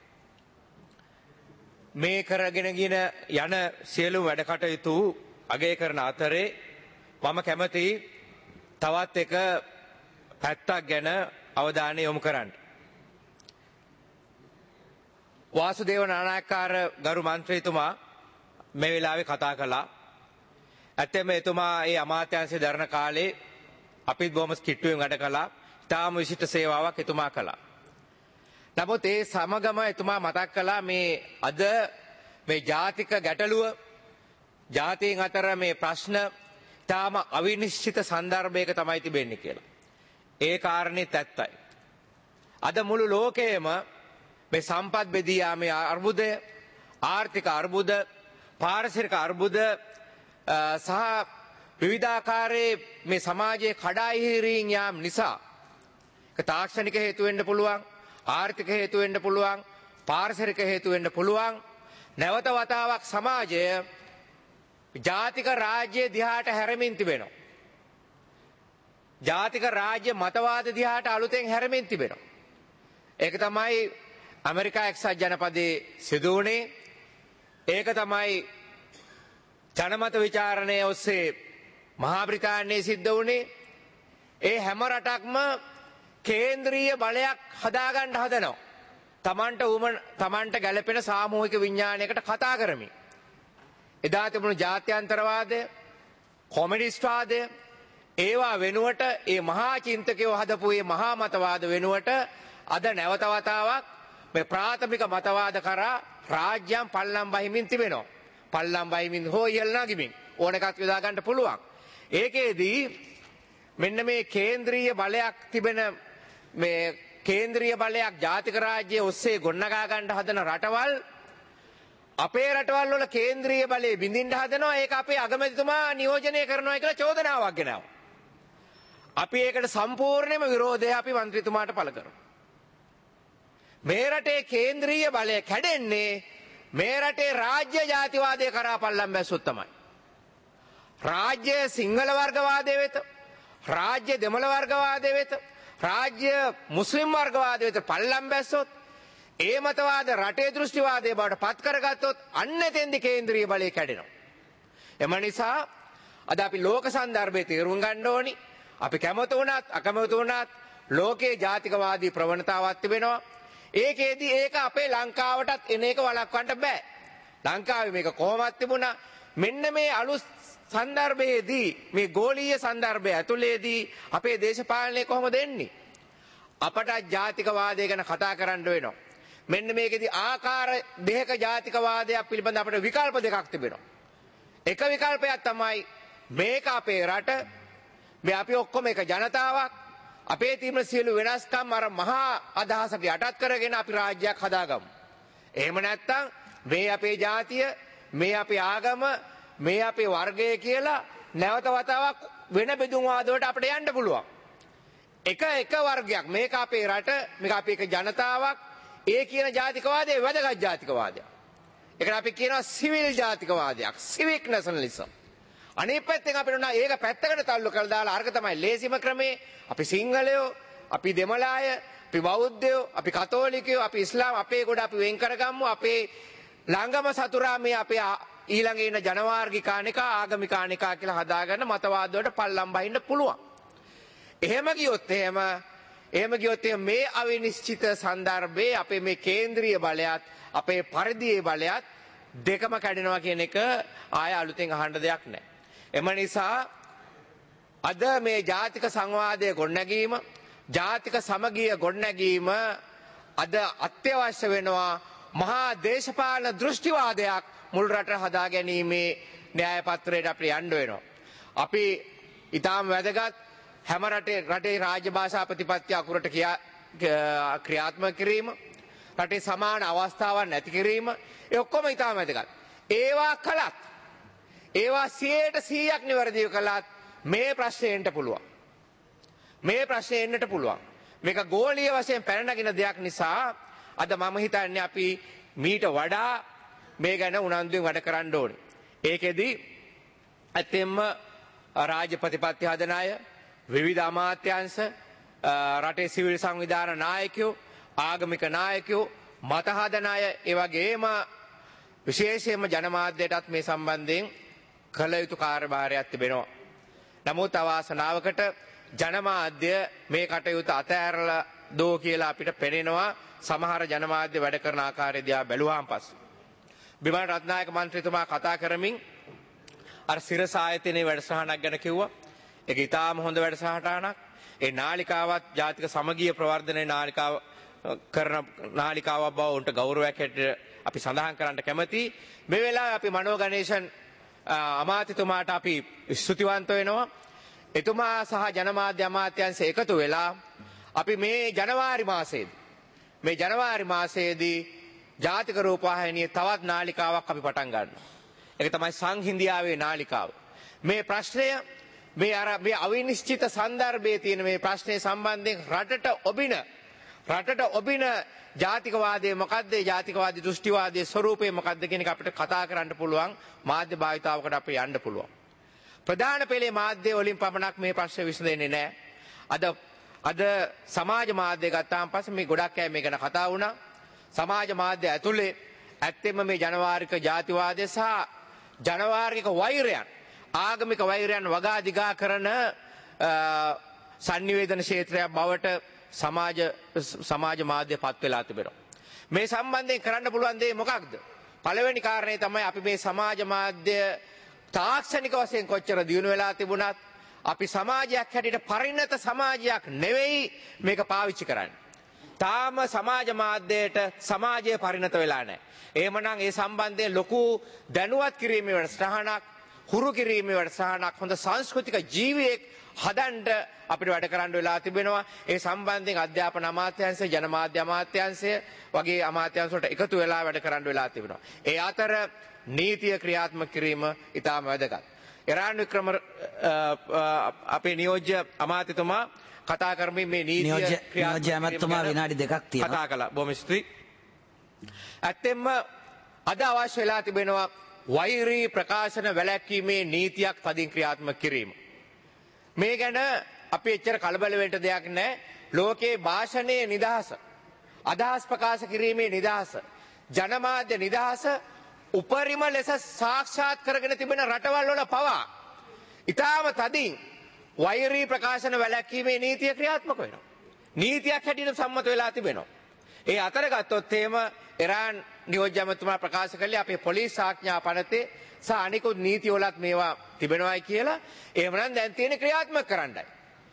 මේ කරගෙන ගෙන යන සියලුම වැඩ කටයුතු අගය කරන අතරේ මම කැමතියි තවත් එක පැත්තක් ගැන අවධානය යොමු කරන්න. වාසුදේව නානායක්කාර ගරු මන්ත්‍රීතුමා මේ වෙලාවේ කතා කළා. ඇත්තම එතුමා ඒ අමාත්‍යාංශය දරන කාලේ අපිත් බොහොම කිට්ටුවෙන් වැඩ කළා. තාම විශිෂ්ට සේවාවක් එතුමා කළා. නමුත් ඒ සමගම එතුමා මතක් කළා මේ අද මේ ජාතික ගැටලුව ජාතීන් අතර මේ ප්‍රශ්න තාම අවිනිශ්චිත සන්දර්භයක තමයි තිබෙන්නේ කියලා. ඒ කාරණේත් ඇත්තයි. අද මුළු ලෝකයේම මේ සම්පත් බෙදී යාමේ අර්බුදය, ආර්ථික අර්බුද, පාරිසරික අර්බුද සහ විවිධාකාරයේ මේ සමාජයේ කඩාහිරීන් යාම නිසා තාක්ෂණික හේතු වෙන්න පුළුවන්, ආර්ථික හේතු වෙන්න පුළුවන්, පාරිසරික හේතු වෙන්න පුළුවන්. නැවත වතාවක් සමාජය ජාතික රාජ්‍ය දිහාට හැරෙමින් තිබෙනවා. ජාතික රාජ්‍ය මතවාද දිහාට අලුතෙන් හැරෙමින් තිබෙනවා. ඒක තමයි ඇමරිකා එක්සත් ජනපදයේ සිදු වුණේ. ඒක තමයි ජනමත විචාරණය ඔස්සේ මහා බ්‍රිතාන්‍යයේ සිද්ධ වුණේ. ඒ හැම රටක්ම කේන්ද්‍රීය බලයක් හදාගන්න හදනවා. තමන්ට උමන තමන්ට ගැළපෙන සාමූහික විඥානයකට කතා කරමින්. එදා තිබුණු ජාත්‍යන්තරවාදය, කොමියුනිස්ට්වාදය, ඒවා වෙනුවට ඒ මහා චින්තකයෝ හදපු මේ මහා මතවාද වෙනුවට අද නැවත වතාවක් මේ ප්‍රාථමික මතවාද කරා රාජ්‍යම් පල්ලම් බහිමින් තිබෙනවා. පල්ලම් බහිමින් හෝ ඉහළ නගිමින් ඕන එකක් යොදා ගන්න පුළුවන්. ඒකෙදී මෙන්න මේ කේන්ද්‍රීය බලයක් තිබෙන මේ කේන්ද්‍රීය බලයක් ජාතික රාජ්‍යයේ ඔස්සේ ගොඩනගා ගන්න හදන රටවල් අපේ රටවල් වල කේන්ද්‍රීය බලය බිඳින්න හදනවා. ඒක අපේ අගමැතිතුමා නියෝජනය කරනවා කියලා චෝදනාවක් ගෙනාවා. අපි ඒකට සම්පූර්ණයෙන්ම විරෝධය අපි മന്ത്രിතුමාට පළ කරනවා. මේ රටේ කේන්ද්‍රීය බලය කැඩෙන්නේ මේ රටේ රාජ්‍ය ජාතිවාදය කරා පල්ලම් බැස්සොත් තමයි. රාජ්‍ය සිංහල වර්ගවාදය වෙත, රාජ්‍ය දෙමළ වර්ගවාදය වෙත, රාජ්‍ය මුස්ලිම් වර්ගවාදය වෙත පල්ලම් බැස්සොත් ඒ මතවාද රටේ දෘෂ්ටිවාදයේ බවට පත් කරගත්තොත් අන්න එතෙන්දි කේන්ද්‍රීය බලය කැඩෙනවා. එම නිසා අද අපි ලෝක සන්දර්භයේ තේරුම් ගන්න ඕනි. අපි කැමති වුණත් අකමැති වුණත් ලෝකේ ජාතිකවාදී ප්‍රවණතාවක් තිබෙනවා. ඒකෙදී ඒක අපේ ලංකාවටත් එන එක වළක්වන්න බෑ. ලංකාවේ මේක කොහොමද තිබුණා? මෙන්න මේ අලුත් සන්දර්භයේදී මේ ගෝලීය සන්දර්භය ඇතුළේදී අපේ දේශපාලනය කොහොමද එන්නේ? අපට ජාතිකවාදය ගැන කතා කරන්න වෙනවා. මෙන්න මේකෙදී ආකාර දෙකක ජාතිකවාදයක් පිළිබඳ අපිට විකල්ප දෙකක් තිබෙනවා. එක විකල්පයක් තමයි මේක අපේ රට, මේ අපි ඔක්කොම එක ජනතාවක්, අපේ තිබෙන සියලු වෙනස්කම් අර මහා අදහසට යටත් කරගෙන අපි රාජ්‍යයක් හදාගමු. එහෙම නැත්නම් මේ අපේ ජාතිය, මේ අපේ ආගම, මේ අපේ වර්ගය කියලා නැවත වතාවක් වෙන බෙදුම් වාදවලට අපිට යන්න පුළුවන්. එක එක වර්ගයක්, මේක අපේ රට, මේක අපේ එක ජනතාවක්, ඒ කියන ජාතිකවාදය වැදගත් ජාතිකවාදයක්. ඒකට අපි කියනවා සිවිල් ජාතිකවාදයක්, සිවික් නැෂනලිසම්. අනිත් පැත්තෙන් අපිට උනා ඒක පැත්තකට තල්ලු කරලා දාලා අර්ග තමයි ලේසිම ක්‍රමේ. අපි සිංහලයෝ, අපි දෙමළ අය, අපි බෞද්ධයෝ, අපි කතෝලිකයෝ, අපි ඉස්ලාම්, අපේ කොට අපි වෙන් කරගමු. අපේ ළඟම සතුරා මේ අපේ ඊළඟ ඉන්න ජනවාර්ගිකානිකා, ආගමිකානිකා කියලා හදාගන්න මතවාද වලට පල්ලම් බහින්න පුළුවන්. එහෙම ගියොත් එහෙම එහෙම ගියොත් මේ අවිනිශ්චිත සන්දර්භයේ අපේ මේ කේන්ද්‍රීය බලයත් අපේ පරිධියේ බලයත් දෙකම කැඩෙනවා කියන එක ආය අලුතෙන් අහන්න දෙයක් නැහැ. එම නිසා අද මේ ජාතික සංවාදයේ ගොඩනැගීම, ජාතික සමගිය ගොඩනැගීම අද අත්‍යවශ්‍ය වෙනවා. මහා දේශපාලන දෘෂ්ටිවාදයක් මුල් රට හදා ගැනීමේ න්‍යාය පත්‍රයට අපිට යන්න වෙනවා. අපි ඊටාම වැදගත් හැම රටේ රටේ රාජ්‍ය භාෂා ප්‍රතිපත්ති අකුරට ක්‍රියාත්මක කිරීම, රටේ සමාන අවස්ථාවන් නැති කිරීම, ඒ ඔක්කොම ඊටාම වැදගත්. ඒවා කළත්, ඒවා සියයට සීයක් නිවැරදිව කළත් මේ ප්‍රශ්නේට පුළුවන්. මේ ප්‍රශ්නේ එන්නට පුළුවන්. මේක ගෝලීය වශයෙන් පැන නගින දෙයක් නිසා අද මම හිතන්නේ අපි මීට වඩා මේ ගැන උනන්දුවෙන් වැඩ කරන්න ඕනේ. ඒකෙදි ඇත්තෙන්ම රාජ්‍ය ප්‍රතිපත්ති හදන අය, විවිධ අමාත්‍යාංශ, රටේ සිවිල් සංවිධාන නායකයෝ, ආගමික නායකයෝ, මත හදන අය, ඒ වගේම විශේෂයෙන්ම ජනමාධ්‍යයටත් මේ සම්බන්ධයෙන් කළ යුතු කාර්යභාරයක් තිබෙනවා. නමුත් අවාසනාවකට ජනමාධ්‍ය මේ කටයුතු අතෑරලා දෝ කියලා අපිට පෙනෙනවා සමහර ජනමාධ්‍ය වැඩ කරන ආකාරය දිහා බැලුවාන් පස්සේ. බිමල් රත්නායක මන්ත්‍රීතුමා කතා කරමින් අර සිරස ආයතනයේ වැඩසටහනක් ගැන කිව්වා. ඒක ඉතාම හොඳ වැඩසටහනක්. ඒ නාලිකාවත් ජාතික සමගිය ප්‍රවර්ධනයේ නාලිකාව කරන නාලිකාවක් බව උන්ට ගෞරවයක් හැටියට අපි සඳහන් කරන්න කැමතියි. මේ වෙලාවේ අපි මනෝ ගණේෂන් අමාත්‍යතුමාට අපි ස්තුතිවන්ත වෙනවා. එතුමා සහ ජනමාධ්‍ය අමාත්‍යාංශය එකතු වෙලා අපි මේ ජනවාරි මාසයේදී මේ ජනවාරි මාසයේදී ජාතික රූපවාහිනියේ තවත් නාලිකාවක් අපි පටන් ගන්නවා. ඒක තමයි සංහිඳියාවේ නාලිකාව. මේ ප්‍රශ්නය මේ අර මේ අවිනිශ්චිත සන්දර්භයේ තියෙන මේ ප්‍රශ්නේ සම්බන්ධයෙන් රටට ඔබින රටට ඔබින ජාතිකවාදයේ මොකද්ද, ජාතිකවාදී දෘෂ්ටිවාදයේ ස්වરૂපය මොකද්ද කියන එක අපිට කතා කරන්න පුළුවන්. මාධ්‍ය භාවිතාවකට අපි යන්න පුළුවන්. ප්‍රධාන පෙළේ මාධ්‍ය වලින් පමණක් මේ ප්‍රශ්න විසඳෙන්නේ නැහැ. අද අද සමාජ මාධ්‍ය ගත්තාන් පස්සේ මේ ගොඩක් අය මේ ගැන කතා වුණා. සමාජ මාධ්‍ය ඇතුලේ ඇත්තෙම මේ ජනවාරික ජාතිවාදය සහ ජනවාරික වෛරයන්, ආගමික වෛරයන් වගා දිගා කරන සංනිවේදන ක්ෂේත්‍රයක් බවට සමාජ සමාජ මාධ්‍ය පත් වෙලා තිබෙනවා. මේ සම්බන්ධයෙන් කරන්න පුළුවන් දේ මොකක්ද? පළවෙනි කාරණේ තමයි අපි මේ සමාජ මාධ්‍ය තාක්ෂණික වශයෙන් කොච්චර දියුණු වෙලා තිබුණත් අපි සමාජයක් හැටියට පරිණත සමාජයක් නෙවෙයි මේක පාවිච්චි කරන්නේ. තාම සමාජ මාධ්‍යයට සමාජය පරිණත වෙලා නැහැ. එහෙමනම් ඒ සම්බන්ධයෙන් ලොකු දැනුවත් කිරීමේ වැඩසටහනක්, හුරු කිරීමේ වැඩසටහනක්, හොඳ සංස්කෘතික ජීවියෙක් හදන්න අපිට වැඩ කරන්න වෙලා තිබෙනවා. ඒ සම්බන්ධයෙන් අධ්‍යාපන අමාත්‍යාංශය, ජනමාධ්‍ය අමාත්‍යාංශය වගේ අමාත්‍යාංශ වලට එකතු වෙලා වැඩ කරන්න වෙලා තිබෙනවා. ඒ අතර නීතිය ක්‍රියාත්මක කිරීම ඉතාම වැදගත්. එරාන් වික්‍රම අපේ නියෝජ්‍ය අමාත්‍යතුමා කතා කරමින් මේ නීතිය ක්‍රියාත්මක විනාඩි දෙකක් තියෙනවා. කතා කළා. බොහොම ස්තුතියි. ඇත්තෙන්ම අද අවශ්‍ය වෙලා තිබෙනවා වෛරී ප්‍රකාශන වැළැක්වීමේ නීතියක් තදින් ක්‍රියාත්මක කිරීම. මේ ගැන අපි එච්චර කලබල වෙන්න දෙයක් නැහැ. ලෝකයේ භාෂණයේ නිදහස, අදහස් ප්‍රකාශ කිරීමේ නිදහස, ජනමාධ්‍ය නිදහස උපරිම ලෙස සාක්ෂාත් කරගෙන තිබෙන රටවල් වල පවා ඊටාම තදින් වෛරී ප්‍රකාශන වැළැක්වීමේ නීතිය ක්‍රියාත්මක වෙනවා. නීතියක් හැටියට සම්මත වෙලා තිබෙනවා. ඒ අතර ගත්තොත් එහෙම ඉරාන් නියෝජ්‍ය ඇමතුමා ප්‍රකාශ කළේ අපේ පොලිස් ආඥා පනතේ සහ අනිකුත් නීති වලත් මේවා තිබෙනවායි කියලා. එහෙමනම් දැන් තියෙන ක්‍රියාත්මක කරන්නයි.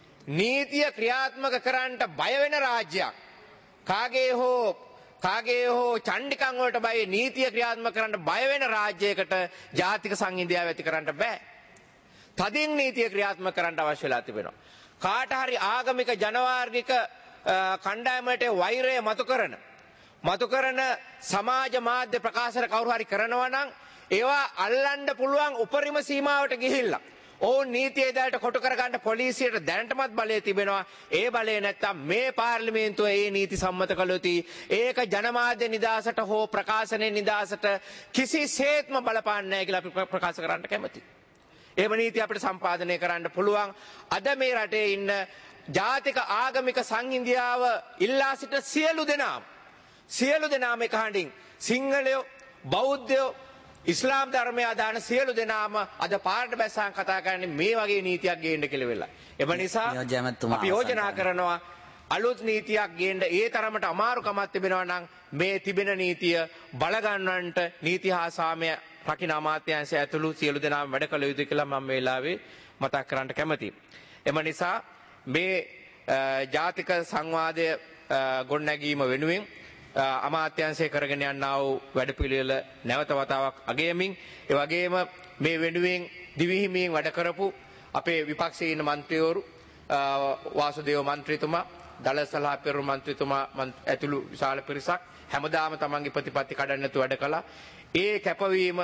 නීතිය ක්‍රියාත්මක කරන්නට බය වෙන රාජ්‍යයක් කාගේ හෝ කාගේ හෝ චණ්ඩිකම් වලට බය නීතිය ක්‍රියාත්මක කරන්න බය වෙන රාජ්‍යයකට ජාතික සංහිඳියාව ඇති කරන්න බෑ. තදින් නීතිය ක්‍රියාත්මක කරන්න අවශ්‍ය වෙලා තිබෙනවා. කාට හරි ආගමික ජනවාර්ගික කණ්ඩායමට වෛරය මතු කරන මතු කරන සමාජ මාධ්‍ය ප්‍රකාශන කවුරු හරි කරනවා නම් ඒවා අල්ලන්න පුළුවන් උපරිම සීමාවට ගිහිල්ලා ඔවුන් නීතිය දාලට කොටු කරගන්න පොලිසියට දැනටමත් බලය තිබෙනවා. ඒ බලය නැත්තම් මේ පාර්ලිමේන්තුව ඒ නීති සම්මත කළොති ඒක ජනමාධ්‍ය නිදහසට හෝ ප්‍රකාශනයේ නිදහසට කිසිසේත්ම බලපාන්නේ නැහැ කියලා අපි ප්‍රකාශ කරන්න කැමතියි. එහෙම නීති අපිට සම්පාදනය කරන්න පුළුවන්. අද මේ රටේ ඉන්න ජාතික ආගමික සංහිඳියාව ඉල්ලා සිට සියලු දෙනාම සියලු දෙනාම එක හඬින් සිංහලයෝ, බෞද්ධයෝ, ඉස්ලාම් ධර්මය අදහන සියලු දෙනාම අද පාරට බැස්සන් කතා කරන්නේ මේ වගේ නීතියක් ගේන්න කියලා වෙලා. එම නිසා අපි යෝජනා කරනවා අලුත් නීතියක් ගේන්න. ඒ තරමට අමාරුකමක් තිබෙනවා නම් මේ තිබෙන නීතිය බලගන්නන්නට නීති හා සාමය රකින්න අමාත්‍යාංශය ඇතුළු සියලු දෙනාම වැඩ කළ යුතුයි කියලා මම මේ වෙලාවේ මතක් කරන්න කැමතියි. එම නිසා මේ ජාතික සංවාදය ගොඩනැගීම වෙනුවෙන් අමාත්‍යාංශය කරගෙන යනා වූ වැඩපිළිවෙල නැවත වතාවක් අගයමින්, ඒ වගේම මේ වෙනුවෙන් දිවිහිමියෙන් වැඩ කරපු අපේ විපක්ෂයේ ඉන්න മന്ത്രിවරු, වාසුදේව മന്ത്രിතුමා, දලසලහ පෙරරු മന്ത്രിතුමා ඇතුළු විශාල පිරිසක් හැමදාම තමන්ගේ ප්‍රතිපත්ති කඩන්න නැතුව වැඩ කළා. ඒ කැපවීම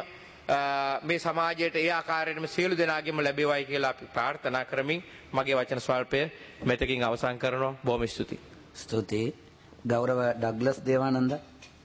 මේ සමාජයට ඒ ආකාරයෙන්ම සියලු දෙනාගේම ලැබෙවයි කියලා අපි ප්‍රාර්ථනා කරමින් මගේ වචන ස්වල්පය මෙතකින් අවසන් කරනවා. බොහොම ස්තුතියි. ஸ்துதி. கௌரவ டக்ளஸ் தேவானந்தா.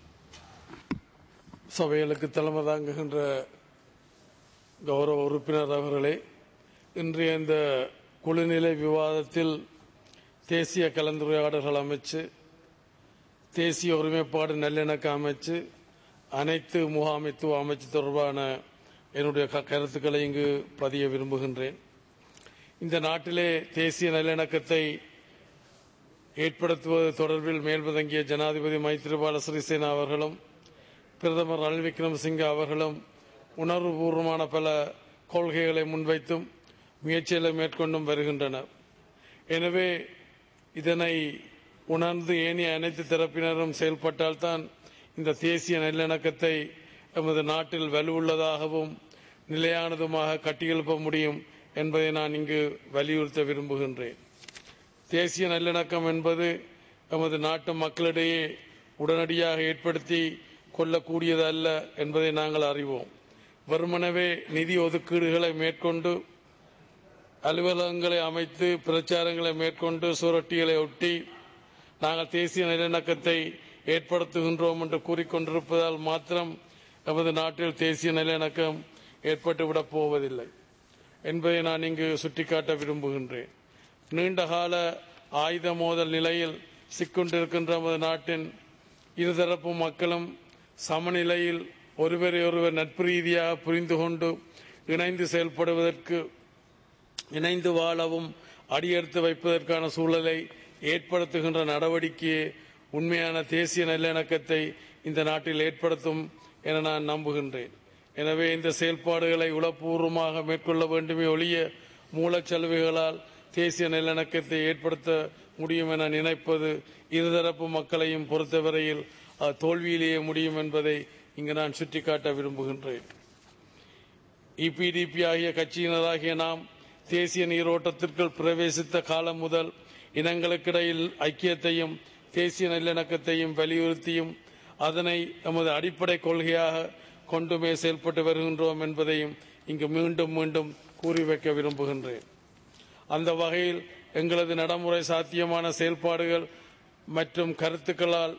சபைகளுக்கு தலைமை தாங்குகின்ற கௌரவ உறுப்பினர் அவர்களே, இன்றைய இந்த குழுநிலை விவாதத்தில் தேசிய கலந்துரையாடல்கள் அமைச்சு, தேசிய ஒருமைப்பாடு நல்லிணக்க அமைச்சு, அனைத்து முகாமைத்துவ அமைச்சு தொடர்பான என்னுடைய கருத்துக்களை இங்கு பதிய விரும்புகின்றேன். இந்த நாட்டிலே தேசிய நல்லிணக்கத்தை ஏற்படுத்துவது தொடர்பில் மேல்பதங்கிய ஜனாதிபதி மைத்ரிபால சிறிசேனா அவர்களும் பிரதமர் ரணில் விக்ரமசிங்கே அவர்களும் உணர்வுபூர்வமான பல கொள்கைகளை முன்வைத்தும் முயற்சிகளை மேற்கொண்டும் வருகின்றனர். எனவே இதனை உணர்ந்து ஏனைய அனைத்து தரப்பினரும் செயல்பட்டால்தான் இந்த தேசிய நல்லிணக்கத்தை எமது நாட்டில் வலுவுள்ளதாகவும் நிலையானதுமாக கட்டியெழுப்ப முடியும் என்பதை நான் இங்கு வலியுறுத்த விரும்புகின்றேன். தேசிய நல்லிணக்கம் என்பது எமது நாட்டு மக்களிடையே உடனடியாக ஏற்படுத்தி கொள்ளக்கூடியது அல்ல என்பதை நாங்கள் அறிவோம். வெறுமனவே நிதி ஒதுக்கீடுகளை மேற்கொண்டு, அலுவலகங்களை அமைத்து, பிரச்சாரங்களை மேற்கொண்டு, சுரட்டிகளை ஒட்டி நாங்கள் தேசிய நல்லிணக்கத்தை ஏற்படுத்துகின்றோம் என்று கூறிக்கொண்டிருப்பதால் மாத்திரம் எமது நாட்டில் தேசிய நல்லிணக்கம் ஏற்பட்டுவிடப் போவதில்லை என்பதை நான் இங்கு சுட்டிக்காட்ட விரும்புகின்றேன். நீண்டகால ஆயுத மோதல் நிலையில் சிக்கொண்டிருக்கின்ற நமது நாட்டின் இருதரப்பு மக்களும் சமநிலையில் ஒருவரை ஒருவர் நட்பு ரீதியாக புரிந்து கொண்டு இணைந்து செயல்படுவதற்கு, இணைந்து வாழவும் அடியெடுத்து வைப்பதற்கான சூழலை ஏற்படுத்துகின்ற நடவடிக்கையே உண்மையான தேசிய நல்லிணக்கத்தை இந்த நாட்டில் ஏற்படுத்தும் என நான் நம்புகின்றேன். எனவே இந்த செயல்பாடுகளை உளப்பூர்வமாக மேற்கொள்ள வேண்டுமே ஒழிய மூலச்செலவுகளால் தேசிய நல்லிணக்கத்தை ஏற்படுத்த முடியும் என நினைப்பது இருதரப்பு மக்களையும் பொறுத்தவரையில் தோல்வியிலேயே முடியும் என்பதை இங்கு நான் சுட்டிக்காட்ட விரும்புகின்றேன். இபிடிபி ஆகிய கட்சியினராகிய நாம் தேசிய நீரோட்டத்திற்குள் பிரவேசித்த காலம் முதல் இனங்களுக்கிடையில் ஐக்கியத்தையும் தேசிய நல்லிணக்கத்தையும் வலியுறுத்தியும் அதனை நமது அடிப்படை கொள்கையாக கொண்டுமே செயல்பட்டு வருகின்றோம் என்பதையும் இங்கு மீண்டும் மீண்டும் கூறி வைக்க விரும்புகின்றேன். அந்த வகையில் எங்களது நடைமுறை சாத்தியமான செயல்பாடுகள் மற்றும் கருத்துக்களால்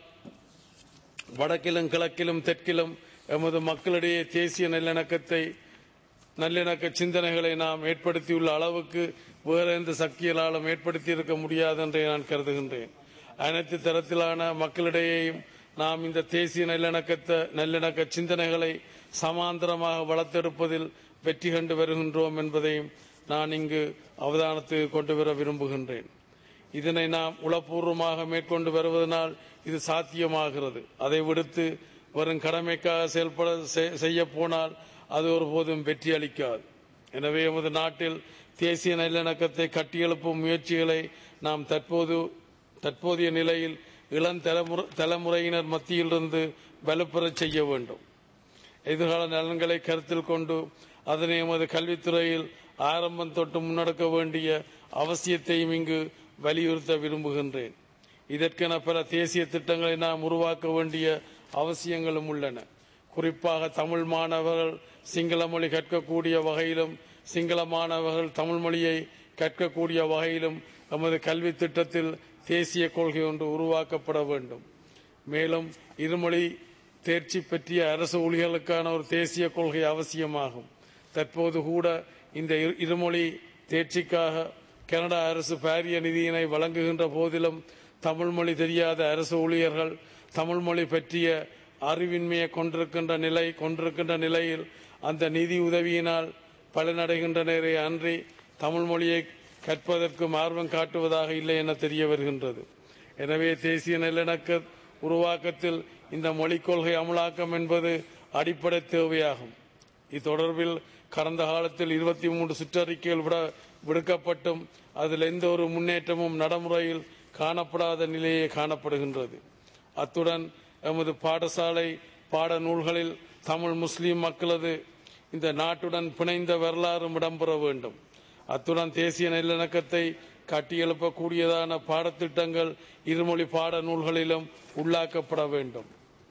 வடக்கிலும் கிழக்கிலும் தெற்கிலும் எமது மக்களிடையே தேசிய நல்லிணக்கத்தை நல்லிணக்க சிந்தனைகளை நாம் ஏற்படுத்தியுள்ள அளவுக்கு வேறு எந்த சக்திகளாலும் ஏற்படுத்தி இருக்க முடியாது என்று நான் கருதுகின்றேன். அனைத்து தரத்திலான மக்களிடையேயும் நாம் இந்த தேசிய நல்லிணக்கத்தை நல்லிணக்க சிந்தனைகளை சமாந்தரமாக வளர்த்தெடுப்பதில் வெற்றி கண்டு வருகின்றோம் என்பதையும் நான் இங்கு அவதானத்துக்கு கொண்டு வர விரும்புகின்றேன். இதனை நாம் உளப்பூர்வமாக மேற்கொண்டு வருவதனால் இது சாத்தியமாகிறது. அதை விடுத்து வரும் கடமைக்காக செயல்பட செய்ய போனால் அது ஒருபோதும் வெற்றி அளிக்காது. எனவே எமது நாட்டில் தேசிய நல்லிணக்கத்தை கட்டியெழுப்பும் முயற்சிகளை நாம் தற்போது தற்போதைய நிலையில் இளம் தலைமுறை தலைமுறையினர் மத்தியிலிருந்து வலுப்பெறச் செய்ய வேண்டும். எதிர்கால நலன்களை கருத்தில் கொண்டு அதனை எமது கல்வித்துறையில் ஆரம்பம் தொட்டு முன்னெடுக்க வேண்டிய அவசியத்தையும் இங்கு வலியுறுத்த விரும்புகின்றேன். இதற்கென பல தேசிய திட்டங்களை நாம் உருவாக்க வேண்டிய அவசியங்களும் உள்ளன. குறிப்பாக தமிழ் மாணவர்கள் சிங்கள மொழி கற்கக்கூடிய வகையிலும் சிங்கள மாணவர்கள் தமிழ் மொழியை கற்கக்கூடிய வகையிலும் நமது கல்வி திட்டத்தில் தேசிய கொள்கை ஒன்று உருவாக்கப்பட வேண்டும். மேலும் இருமொழி தேர்ச்சி பெற்றிய அரசு ஊழியர்களுக்கான ஒரு தேசிய கொள்கை அவசியமாகும். தற்போது கூட இந்த இருமொழி தேர்ச்சிக்காக கனடா அரசு பாரிய நிதியினை வழங்குகின்ற போதிலும் தமிழ் மொழி தெரியாத அரசு ஊழியர்கள் தமிழ் மொழி பற்றிய அறிவின்மையை கொண்டிருக்கின்ற நிலை கொண்டிருக்கின்ற நிலையில் அந்த நிதி உதவியினால் பலனடைகின்றனரே அன்றி தமிழ் மொழியை கற்பதற்கும் ஆர்வம் காட்டுவதாக இல்லை என தெரிய வருகின்றது. எனவே தேசிய நல்லிணக்க உருவாக்கத்தில் இந்த மொழிக் கொள்கை அமலாக்கம் என்பது அடிப்படை தேவையாகும். இத்தொடர்பில் கடந்த காலத்தில் இருபத்தி மூன்று சுற்றறிக்கைகள் விட விடுக்கப்பட்டும் அதில் எந்த ஒரு முன்னேற்றமும் நடைமுறையில் காணப்படாத நிலையே காணப்படுகின்றது. அத்துடன் எமது பாடசாலை பாட நூல்களில் தமிழ் முஸ்லிம் மக்களது இந்த நாட்டுடன் பிணைந்த வரலாறும் இடம்பெற வேண்டும். அத்துடன் தேசிய நல்லிணக்கத்தை கட்டியெழுப்பக்கூடியதான பாடத்திட்டங்கள் இருமொழி பாட நூல்களிலும் உள்ளாக்கப்பட வேண்டும்.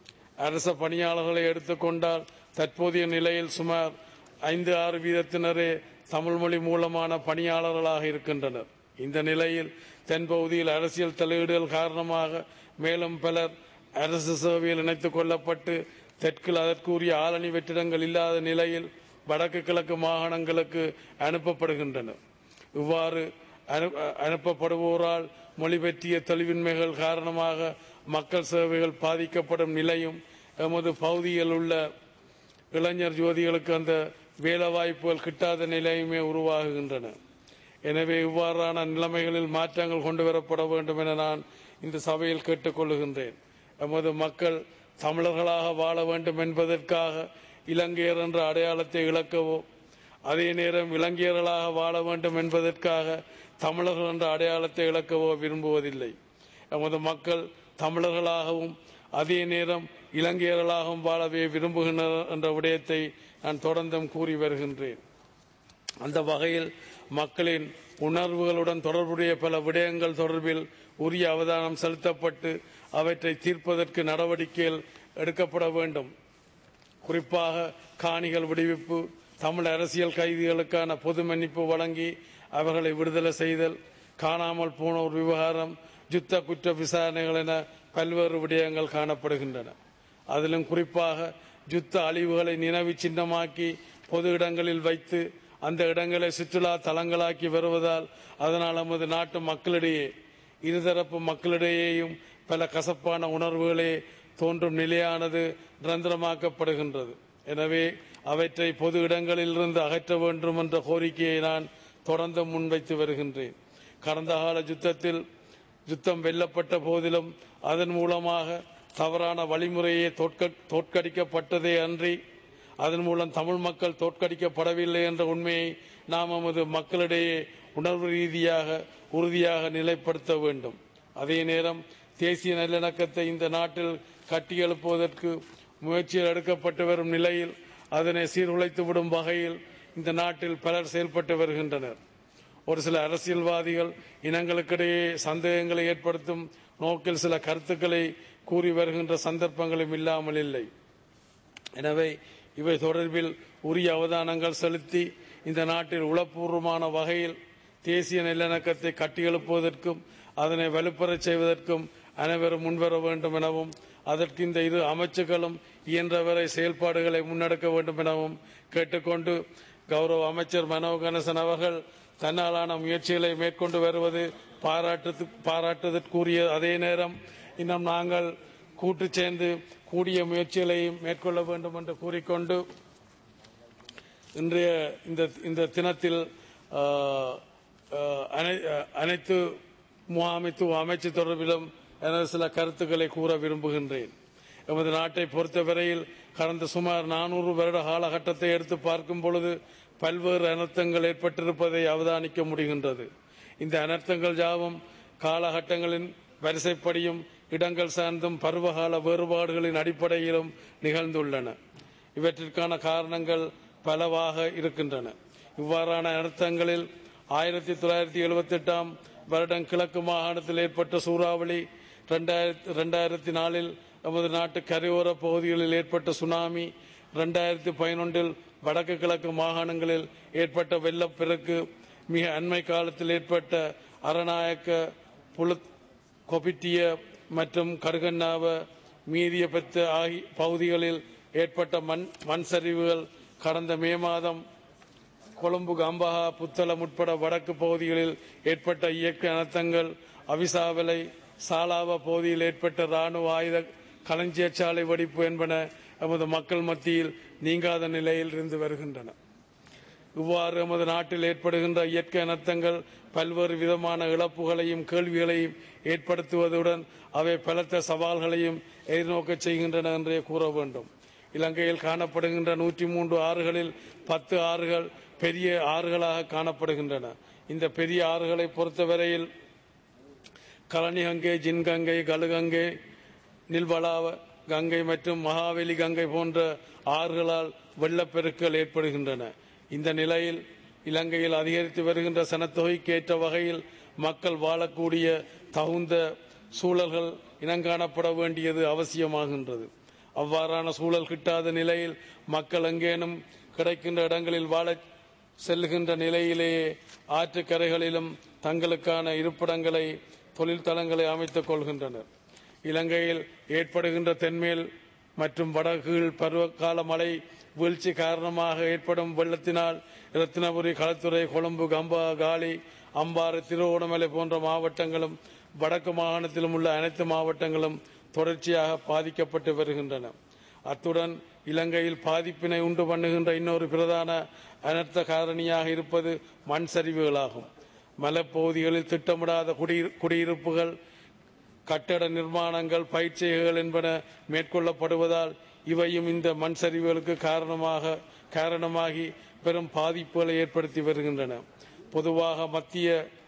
அரச பணியாளர்களை எடுத்துக்கொண்டால் தற்போதைய நிலையில் சுமார் ஐந்து ஆறு வீதத்தினரே தமிழ் மொழி மூலமான பணியாளர்களாக இருக்கின்றனர். இந்த நிலையில் தென்பகுதியில் அரசியல் தலையீடுகள் காரணமாக மேலும் பலர் அரசு சேவையில் இணைத்துக் கொள்ளப்பட்டு தெற்கில் அதற்குரிய ஆளணி வெற்றிடங்கள் இல்லாத நிலையில் வடக்கு கிழக்கு மாகாணங்களுக்கு அனுப்பப்படுகின்றனர். இவ்வாறு அனுப்பப்படுவோரால் மொழி பற்றிய தெளிவின்மைகள் காரணமாக மக்கள் சேவைகள் பாதிக்கப்படும் நிலையும் எமது பகுதியில் உள்ள இளைஞர் ஜோதிகளுக்கு அந்த வேலைவாய்ப்புகள் கிட்டாத நிலையுமே உருவாகுகின்றன. எனவே இவ்வாறான நிலைமைகளில் மாற்றங்கள் கொண்டு வரப்பட வேண்டும் என நான் இந்த சபையில் கேட்டுக்கொள்கின்றேன். எமது மக்கள் தமிழர்களாக வாழ வேண்டும் என்பதற்காக இலங்கையர் என்ற அடையாளத்தை இழக்கவோ அதே நேரம் இலங்கையர்களாக வாழ வேண்டும் என்பதற்காக தமிழர்கள் என்ற அடையாளத்தை இழக்கவோ விரும்புவதில்லை. எமது மக்கள் தமிழர்களாகவும் அதே நேரம் இலங்கையர்களாகவும் வாழவே விரும்புகின்றனர் என்ற விடயத்தை நான் தொடர்ந்தும் கூறி வருகின்றேன். அந்த வகையில் மக்களின் உணர்வுகளுடன் தொடர்புடைய பல விடயங்கள் தொடர்பில் உரிய அவதானம் செலுத்தப்பட்டு அவற்றை தீர்ப்பதற்கு நடவடிக்கைகள் எடுக்கப்பட வேண்டும். குறிப்பாக காணிகள் விடுவிப்பு, தமிழ் அரசியல் கைதிகளுக்கான பொது மன்னிப்பு வழங்கி அவர்களை விடுதலை செய்தல், காணாமல் போனோர் விவகாரம், யுத்த குற்ற விசாரணைகள் என பல்வேறு விடயங்கள் காணப்படுகின்றன. அதிலும் குறிப்பாக யுத்த அழிவுகளை நினைவு சின்னமாக்கி பொது இடங்களில் வைத்து அந்த இடங்களை சுற்றுலா தலங்களாக்கி வருவதால் அதனால் நமது நாட்டு மக்களிடையே இருதரப்பு மக்களிடையேயும் பல கசப்பான உணர்வுகளே தோன்றும் நிலையானது நிரந்தரமாக்கப்படுகின்றது. எனவே அவற்றை பொது இடங்களில் இருந்து அகற்ற வேண்டும் என்ற கோரிக்கையை நான் தொடர்ந்து முன்வைத்து வருகின்றேன். கடந்த கால யுத்தத்தில் யுத்தம் வெல்லப்பட்ட போதிலும் அதன் மூலமாக தவறான வழிமுறையே தோற்கடிக்கப்பட்டதே அன்றி அதன் மூலம் தமிழ் மக்கள் தோற்கடிக்கப்படவில்லை என்ற உண்மையை நாம் நமது மக்களிடையே உணர்வு ரீதியாக உறுதியாக நிலைப்படுத்த வேண்டும். அதே நேரம் தேசிய நல்லிணக்கத்தை இந்த நாட்டில் கட்டியெழுப்புவதற்கு முயற்சிகள் எடுக்கப்பட்டு வரும் நிலையில் அதனை சீர்குலைத்துவிடும் வகையில் இந்த நாட்டில் பலர் செயல்பட்டு வருகின்றனர். ஒரு சில அரசியல்வாதிகள் இனங்களுக்கிடையே சந்தேகங்களை ஏற்படுத்தும் நோக்கில் சில கருத்துக்களை கூறி வருகின்ற சந்தர்ப்பங்களும் இல்லாமல் இல்லை. எனவே இவை தொடர்பில் உரிய அவதானங்கள் செலுத்தி இந்த நாட்டில் உளப்பூர்வமான வகையில் தேசிய நல்லிணக்கத்தை கட்டியெழுப்புவதற்கும் அதனை வலுப்பெறச் செய்வதற்கும் அனைவரும் முன்வர வேண்டும் எனவும் அதற்கு இந்த இரு அமைச்சுகளும் இயன்றவரை செயல்பாடுகளை முன்னெடுக்க வேண்டும் எனவும் கேட்டுக்கொண்டு கௌரவ அமைச்சர் மனோ கணேசன் அவர்கள் தன்னாலான முயற்சிகளை மேற்கொண்டு வருவது பாராட்டு பாராட்டுதற்குரிய அதே நேரம் இன்னும் நாங்கள் கூட்டு சேர்ந்து கூடிய முயற்சிகளை மேற்கொள்ள வேண்டும் என்று கூறிக்கொண்டு இன்றைய இந்த தினத்தில் அனைத்து முகாமைத்துவ அமைச்சு தொடர்பிலும் எனது சில கருத்துக்களை கூற விரும்புகின்றேன். எமது நாட்டை பொறுத்தவரையில் கடந்த சுமார் நானூறு வருட காலகட்டத்தை எடுத்து பார்க்கும் பொழுது பல்வேறு அனர்த்தங்கள் ஏற்பட்டிருப்பதை அவதானிக்க முடிகின்றது. இந்த அனர்த்தங்கள் யாவும் காலகட்டங்களின் வரிசைப்படியும் இடங்கள் சார்ந்தும் பருவகால வேறுபாடுகளின் அடிப்படையிலும் நிகழ்ந்துள்ளன. இவற்றிற்கான காரணங்கள் பலவாக இருக்கின்றன. இவ்வாறான அனர்த்தங்களில் ஆயிரத்தி தொள்ளாயிரத்தி எழுபத்தி எட்டாம் வருடம் கிழக்கு மாகாணத்தில் ஏற்பட்ட சூறாவளி, இரண்டாயிரத்தி நாலில் நமது நாட்டு கரையோர பகுதிகளில் ஏற்பட்ட சுனாமி, இரண்டாயிரத்தி பதினொன்றில் வடக்கு கிழக்கு மாகாணங்களில் ஏற்பட்ட வெள்ளப்பெருக்கு, மிக அண்மை காலத்தில் ஏற்பட்ட அரநாயக்க, புலுத், கொபிட்டிய மற்றும் கடுகண்ணாவ, மீதிய பெத்த ஆகிய பகுதிகளில் ஏற்பட்ட மண் மண் சரிவுகள், கடந்த மே மாதம் கொழும்பு, கம்பஹா, புத்தளம் உட்பட வடக்கு பகுதிகளில் ஏற்பட்ட இயற்கை அனர்த்தங்கள், அவிசாவலை, சாலாவ பகுதியில் ஏற்பட்ட ராணுவ ஆயுத களஞ்சியச்சாலை வெடிப்பு என்பன எமது மக்கள் மத்தியில் நீங்காத நிலையில் இருந்து வருகின்றன. இவ்வாறு எமது நாட்டில் ஏற்படுகின்ற இயற்கை அனர்த்தங்கள் பல்வேறு விதமான இழப்புகளையும் கேள்விகளையும் ஏற்படுத்துவதுடன் அவை பலத்த சவால்களையும் எதிர்நோக்க செய்கின்றன என்றே கூற வேண்டும். இலங்கையில் காணப்படுகின்ற நூற்றி மூன்று ஆறுகளில் பத்து ஆறுகள் பெரிய ஆறுகளாக காணப்படுகின்றன. இந்த பெரிய ஆறுகளை பொறுத்தவரையில் கலனி கங்கை, ஜின்கங்கை, கலுகங்கை, நில்வலாவ கங்கை மற்றும் மகாவெலி கங்கை போன்ற ஆறுகளால் வெள்ளப்பெருக்கள் ஏற்படுகின்றன. இந்த நிலையில் இலங்கையில் அதிகரித்து வருகின்ற சனத்தொகைக்கு ஏற்ற வகையில் மக்கள் வாழக்கூடிய தகுந்த சூழல்கள் இனங்காணப்பட வேண்டியது அவசியமாகின்றது. அவ்வாறான சூழல் கிட்டாத நிலையில் மக்கள் எங்கேனும் கிடைக்கின்ற இடங்களில் வாழ செல்லுகின்ற நிலையிலேயே ஆற்றுக்கரைகளிலும் தங்களுக்கான இருப்பிடங்களை, தொழில் தளங்களை அமைத்துக் கொள்கின்றனர். இலங்கையில் ஏற்படுகின்ற தென்மேல் மற்றும் வடகீழ் பருவகால மழை வீழ்ச்சி காரணமாக ஏற்படும் வெள்ளத்தினால் இரத்தினபுரி, களத்துறை, கொழும்பு, கம்பா, காலி, அம்பாறை, திருவோணமலை போன்ற மாவட்டங்களும் வடக்கு மாகாணத்திலும் உள்ள அனைத்து மாவட்டங்களும் தொடர்ச்சியாக பாதிக்கப்பட்டு வருகின்றன. அத்துடன் இலங்கையில் பாதிப்பினை உண்டு பண்ணுகின்ற இன்னொரு பிரதான அனர்த்த காரணியாக இருப்பது மண் சரிவுகளாகும். மலைப்பகுதிகளில் திட்டமிடாத குடியிருப்புகள், கட்டட நிர்மாணங்கள், பயிற்சிகள் என்பன மேற்கொள்ளப்படுவதால் இவையும் இந்த மண் சரிவுகளுக்கு காரணமாக காரணமாகி பெரும் பாதிப்புகளை ஏற்படுத்தி வருகின்றன. பொதுவாக மத்திய,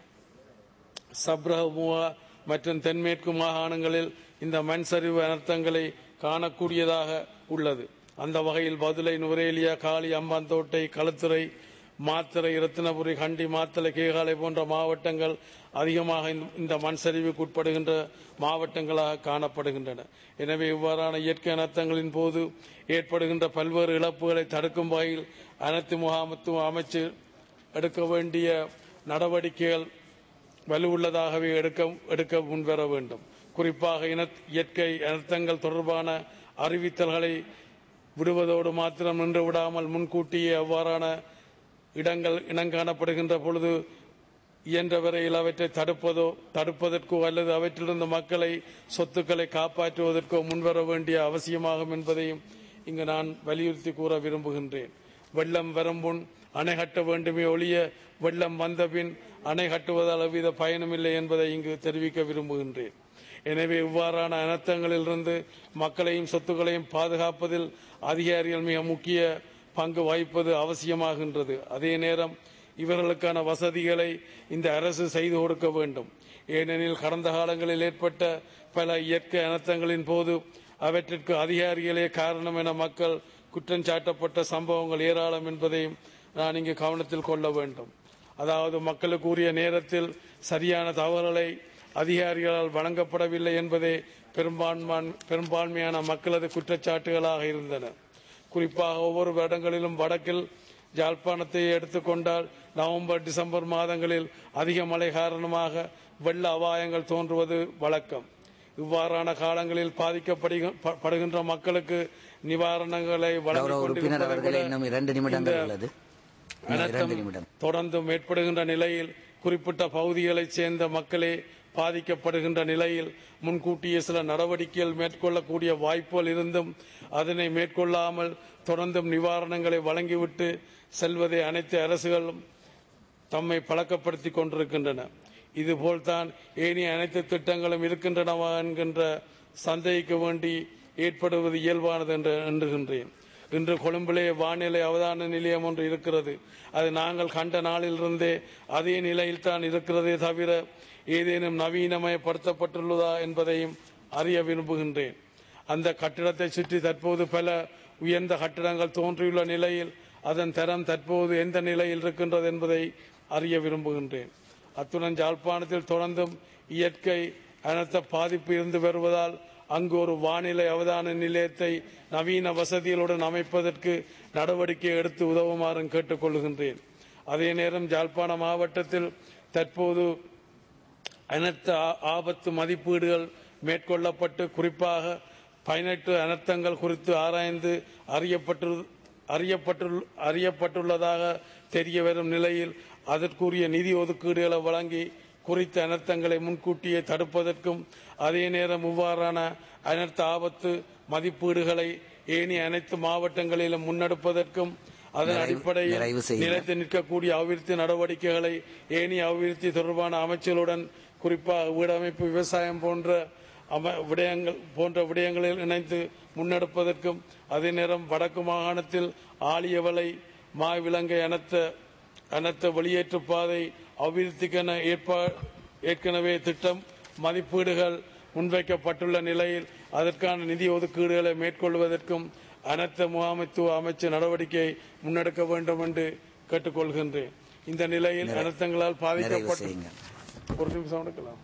சப்ரஹமுவா மற்றும் தென்மேற்கு மாகாணங்களில் இந்த மண் சரிவு அனர்த்தங்களை காணக்கூடியதாக உள்ளது. அந்த வகையில் பதுளை, நுவரேலியா, காலி, அம்பாந்தோட்டை, களுத்துறை, மாத்தறை, இரத்தினபுரி, கண்டி, மாத்தளை, கேகாலை போன்ற மாவட்டங்கள் அதிகமாக இந்த மண் சரிவுக்கு உட்படுகின்ற மாவட்டங்களாக காணப்படுகின்றன. எனவே இவ்வாறான இயற்கை அனர்த்தங்களின் போது ஏற்படுகின்ற பல்வேறு இழப்புகளை தடுக்கும் வகையில் அனைத்து முகாமைத்துவ அமைச்சு எடுக்க வேண்டிய நடவடிக்கைகள் வலுவுள்ளதாகவே எடுக்க எடுக்க முன்வர வேண்டும். குறிப்பாக இயற்கை அனர்த்தங்கள் தொடர்பான அறிவித்தல்களை விடுவதோடு மாத்திரம் நின்று விடாமல் முன்கூட்டியே அவ்வாறான இடங்கள் இனங்காணப்படுகின்ற பொழுது இயன்ற வரையில் அவற்றை தடுப்பதோ தடுப்பதற்கோ அல்லது அவற்றிலிருந்து மக்களை, சொத்துக்களை காப்பாற்றுவதற்கோ முன்வர வேண்டிய அவசியமாகும் என்பதையும் இங்கு நான் வலியுறுத்தி கூற விரும்புகின்றேன். வெள்ளம் வரும் முன் அணை கட்ட வேண்டுமே ஒழிய வெள்ளம் வந்தபின் அணை கட்டுவதால் எவ்வித பயனுமில்லை என்பதை இங்கு தெரிவிக்க விரும்புகின்றேன். எனவே இவ்வாறான அனர்த்தங்களிலிருந்து மக்களையும் சொத்துக்களையும் பாதுகாப்பதில் அதிகாரிகள் மிக முக்கிய பங்கு வகிப்பது அவசியமாகின்றது. அதே நேரம் இவர்களுக்கான வசதிகளை இந்த அரசு செய்து கொடுக்க வேண்டும். ஏனெனில் கடந்த காலங்களில் ஏற்பட்ட பல இயற்கை அனர்த்தங்களின் போது அவற்றிற்கு அதிகாரிகளே காரணம் என மக்கள் குற்றம் சாட்டப்பட்ட சம்பவங்கள் ஏராளம் என்பதையும் நான் இங்கு கவனத்தில் கொள்ள வேண்டும். அதாவது மக்களுக்கு உரிய நேரத்தில் சரியான தகவல்களை அதிகாரிகளால் வழங்கப்படவில்லை என்பதே பெரும்பான்மையான மக்களது குற்றச்சாட்டுகளாக இருந்தன. குறிப்பாக ஒவ்வொரு வருடங்களிலும் வடக்கில் யாழ்ப்பாணத்தை எடுத்துக்கொண்டால் நவம்பர் டிசம்பர் மாதங்களில் அதிக மழை காரணமாக வெள்ள அபாயங்கள் தோன்றுவது வழக்கம். இவ்வாறான காலங்களில் பாதிக்கப்படுகின்ற மக்களுக்கு நிவாரணங்களை தொடர்ந்து ஏற்படுகின்ற நிலையில் குறிப்பிட்ட பகுதிகளைச் சேர்ந்த மக்களே பாதிக்கப்படுகின்ற நிலையில் முன்கூட்டியே சில நடவடிக்கைகள் மேற்கொள்ளக்கூடிய வாய்ப்புகள் இருந்தும் அதனை மேற்கொள்ளாமல் தொடர்ந்தும் நிவாரணங்களை வழங்கிவிட்டு செல்வதை அனைத்து அரசுகளும் தம்மை பழக்கப்படுத்திக் கொண்டிருக்கின்றன. இதுபோல்தான் ஏனைய அனைத்து திட்டங்களும் இருக்கின்றனவா என்கின்ற சந்தேகிக்க வேண்டி ஏற்படுவது இயல்பானது என்று எண்ணுகின்றேன். இன்று கொழும்பிலே வானிலை அவதான நிலையம் ஒன்று இருக்கிறது. அது நாங்கள் கண்ட நாளிலிருந்தே அதே நிலையில் தான் இருக்கிறதே தவிர ஏதேனும் நவீனமயப்படுத்தப்பட்டுள்ளதா என்பதையும் அறிய விரும்புகின்றேன். அந்த கட்டிடத்தை சுற்றி தற்போது பல உயர்ந்த கட்டிடங்கள் தோன்றியுள்ள நிலையில் அதன் தரம் தற்போது எந்த நிலையில் இருக்கின்றது என்பதை அறிய விரும்புகின்றேன். அத்துடன் யாழ்ப்பாணத்தில் தொடர்ந்தும் இயற்கை அனர்த்த பாதிப்பு இருந்து வருவதால் அங்கு ஒரு வானிலை அவதான நிலையத்தை நவீன வசதிகளுடன் அமைப்பதற்கு நடவடிக்கை எடுத்து உதவுமாறு கேட்டுக்கொள்கின்றேன். அதே நேரம் யாழ்ப்பாண மாவட்டத்தில் தற்போது அனர்த்த ஆபத்து மதிப்பீடுகள் மேற்கொள்ளப்பட்டு குறிப்பாக பதினெட்டு அனர்த்தங்கள் குறித்து ஆராய்ந்து அறியப்பட்டு அறியப்பட்டுள்ளதாக தெரிய வரும் நிலையில் அதற்குரிய நிதி ஒதுக்கீடுகளை வழங்கி குறித்த அனர்த்தங்களை முன்கூட்டியே தடுப்பதற்கும் அதே நேரம் இவ்வாறான அனர்த்த ஆபத்து மதிப்பீடுகளை ஏனைய அனைத்து மாவட்டங்களிலும் முன்னெடுப்பதற்கும் அதன் அடிப்படையில் நிலைத்து நிற்கக்கூடிய அபிவிருத்தி நடவடிக்கைகளை ஏனைய அபிவிருத்தி தொடர்பான அமைச்சர்களுடன் குறிப்பாக வீடமைப்பு விவசாயம் போன்ற விடயங்கள் போன்ற விடயங்களில் இணைந்து முன்னெடுப்பதற்கும் அதே நேரம் வடக்கு மாகாணத்தில் ஆலியவளை மாவிலங்கை அனர்த்த அனர்த்த வெளியேற்று பாதை அபிவிருத்திக்கென ஏற்கனவே திட்டம் மதிப்பீடுகள் முன்வைக்கப்பட்டுள்ள நிலையில் அதற்கான நிதி ஒதுக்கீடுகளை மேற்கொள்வதற்கும் அனர்த்த முகாமைத்துவ அமைச்சு நடவடிக்கை முன்னெடுக்க வேண்டும் என்று கேட்டுக்கொள்கின்றேன். இந்த நிலையில் அனர்த்தங்களால் பாதிக்கப்பட்டு ஒரு நிமிஷம் எடுக்கலாம்.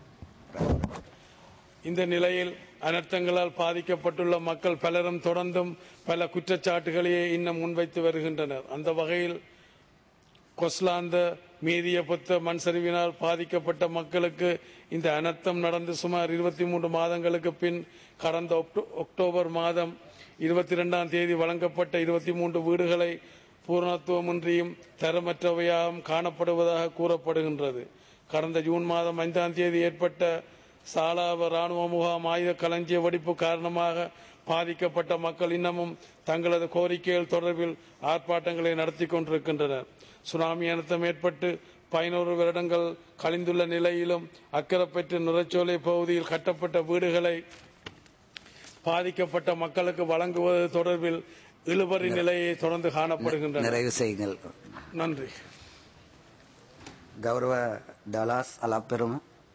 இந்த நிலையில் அனர்த்தங்களால் பாதிக்கப்பட்டுள்ள மக்கள் பலரும் தொடர்ந்தும் பல குற்றச்சாட்டுகளையே இன்னும் முன்வைத்து வருகின்றனர். அந்த வகையில் கொஸ்லாந்த மீதிய புத்த மண் சரிவினால் பாதிக்கப்பட்ட மக்களுக்கு இந்த அனர்த்தம் நடந்து சுமார் இருபத்தி மூன்று மாதங்களுக்கு பின் கடந்த அக்டோபர் மாதம் இருபத்தி இரண்டாம் தேதி வழங்கப்பட்ட இருபத்தி மூன்று வீடுகளை பூரணத்துவமின்றியும் தரமற்றவையாகவும் காணப்படுவதாக கூறப்படுகின்றது. கடந்த ஜூன் மாதம் ஐந்தாம் தேதி ஏற்பட்ட சாலாவ ராணுவ முகாம் ஆயுத களஞ்சிய வெடிப்பு காரணமாக பாதிக்கப்பட்ட மக்கள் இன்னமும் தங்களது கோரிக்கைகள் தொடர்பில் ஆர்ப்பாட்டங்களை நடத்தி கொண்டிருக்கின்றனர். சுனாமி அனர்த்தம் ஏற்பட்டு பதினோரு வருடங்கள் கழிந்துள்ள நிலையிலும் அக்கரைப்பற்று நிறச்சோலை பகுதியில் கட்டப்பட்ட வீடுகளை பாதிக்கப்பட்ட மக்களுக்கு வழங்குவது தொடர்பில் இழுபறி நிலையை தொடர்ந்து காணப்படுகின்றன. நிறைவு செய்யுங்கள். நன்றி. கௌரவ டலாஸ் அலாப்பெரும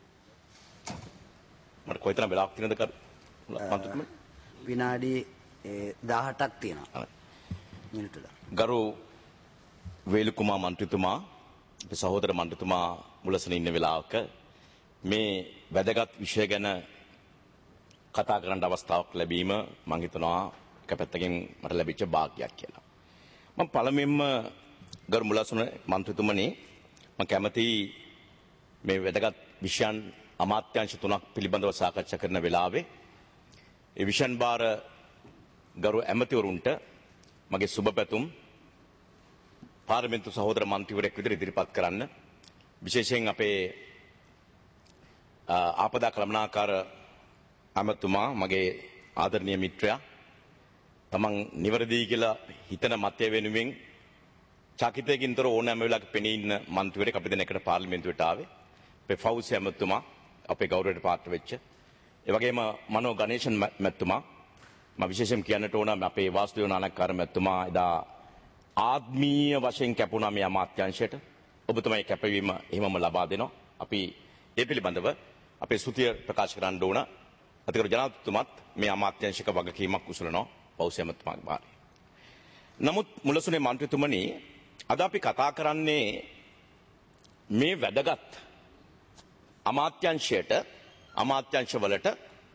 මට කොයිතරම් වෙලාවක් තියෙනවද කරු මන්ත්‍රීතුමනි? විනාඩි දහඅටක් තියෙනවා. මිනිත්තු දහ. ගරු වේලුකුමා මන්ත්‍රීතුමා අපේ සහෝදර මන්ත්‍රීතුමා මුලසන ඉන්න වෙලාවක මේ වැදගත් විෂය ගැන කතා කරන්න අවස්ථාවක් ලැබීම මම හිතනවා එක පැත්තකින් මට ලැබිච්ච වාග්යක් කියලා. මම පළමුවෙන්ම ගරු මුලසන මන්ත්‍රීතුමනි මම කැමති මේ වැදගත් විෂයන් අමාත්‍යාංශ තුනක් පිළිබඳව සාකච්ඡා කරන වෙලාවේ ඒ විෂන් බාර ගරු ඇමතිවරුන්ට මගේ සුබ පැතුම් පාර්ලිමේන්තු සහෝදර මන්ත්‍රීවරයෙක් විදිහට ඉදිරිපත් කරන්න විශේෂයෙන් අපේ ආපදා කළමනාකාර ඇමතුමා මගේ ආදරණීය මිත්‍රයා තමන් නිවැරදි කියලා හිතන මතය වෙනුවෙන් චකිතයකින් තොර ඕනෑම වෙලාවක පෙනී ඉන්න මන්ත්‍රීවරයෙක් අපි දෙන එකට පාර්ලිමේන්තුවට ආවේ අපේ ෆෞසි ඇමතුමා අපේ ගෞරවයට පාත්‍ර වෙච්ච ඒ වගේම මනෝ ගණේෂන් මැතිතුමා මම විශේෂයෙන් කියන්නට ඕන අපේ වාසුදේව නානක්කාර මැතිතුමා එදා ආත්මීය වශයෙන් කැපුණා මේ අමාත්‍යාංශයට ඔබතුමාගේ කැපවීම එහෙමම ලබා දෙනවා. අපි ඒ පිළිබඳව අපේ ස්තුතිය ප්‍රකාශ කරන්න ඕන. අතිගරු ජනාධිපතිතුමත් මේ අමාත්‍යාංශික වගකීමක් උසුලනවා පෞසි ඇමතුමාගේ භාරය. නමුත් මුලසුනේ මන්ත්‍රීතුමනි, අද අපි කතා කරන්නේ මේ වැදගත් අමාත්‍යාංශයට අමාත්‍යාංශවලට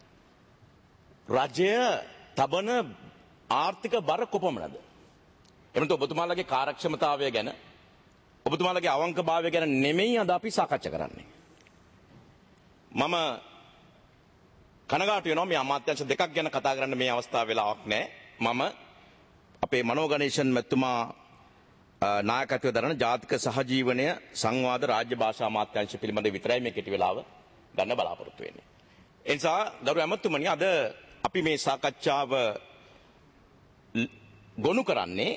රජය තබන ආර්ථික බර කොපමණද? එමෙන්න ඔබතුමාලගේ කාර්යක්ෂමතාවය ගැන, ඔබතුමාලගේ අවංකභාවය ගැන නෙමෙයි අද අපි සාකච්ඡා කරන්නේ. මම කනගාටු වෙනවා මේ අමාත්‍යාංශ දෙකක් ගැන කතා කරන්න මේ අවස්ථාව වෙලාවක් නැහැ. මම අපේ මනෝගණේෂන් මැතිතුමා නායකත්වය දරන ජාතික සහජීවනය සංවාද රාජ්‍ය භාෂා අමාත්‍යාංශ පිළිබඳ විතරයි මේ කෙටි වෙලාව ගන්න බලාපොරොත්තු වෙන්නේ. ඒ නිසා ගරු ඇමතුමනි, අද අපි මේ සාකච්ඡාව ගොනු කරන්නේ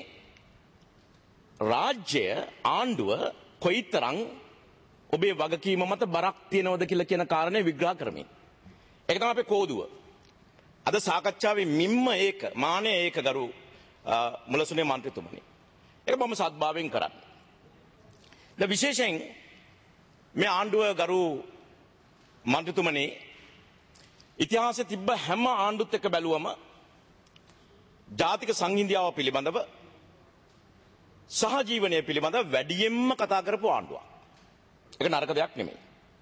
රාජ්‍ය ආණ්ඩුව කොයිතරම් ඔබේ වගකීම මත බරක් තියනවද කියලා කියන කාරණේ විග්‍රහ කරමින්. ඒක තමයි අපේ කෝදුව. අද සාකච්ඡාවේ මිම්ම ඒක මානය ඒක ගරු මුලසුනේ මන්ත්‍රීතුමනි. ඒක බොහොම සත්භාවයෙන් කරන්නේ. ද විශේෂයෙන් මේ ආණ්ඩුව ගරු මන්ත්‍රීතුමනි ඉතිහාසයේ තිබ්බ හැම ආණ්ඩුත් එක්ක බැලුවම ජාතික සංහිඳියාව පිළිබඳව සහජීවනය පිළිබඳව වැඩියෙන්ම කතා කරපු ආණ්ඩුවක්. ඒක නරක දෙයක් නෙමෙයි.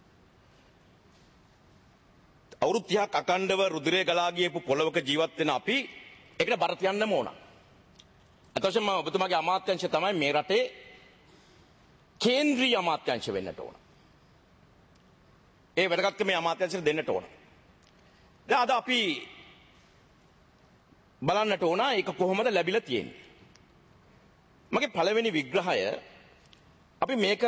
අවුරුදු තිහක් අකණ්ඩව රුධිරය ගලා ගියපු පොළවක ජීවත් වෙන අපි ඒකට බර තියන්නම ඕන. අතවශ්‍යම ඔබතුමාගේ අමාත්‍යාංශය තමයි මේ රටේ කේන්ද්‍රීය අමාත්‍යාංශ වෙන්නට ඕන. ඒ වැදගත්කම මේ අමාත්‍යාංශයට දෙන්නට ඕන. දැන් අද අපි බලන්නට ඕන ඒක කොහොමද ලැබිලා තියෙන්නේ. මගේ පළවෙනි විග්‍රහය අපි මේක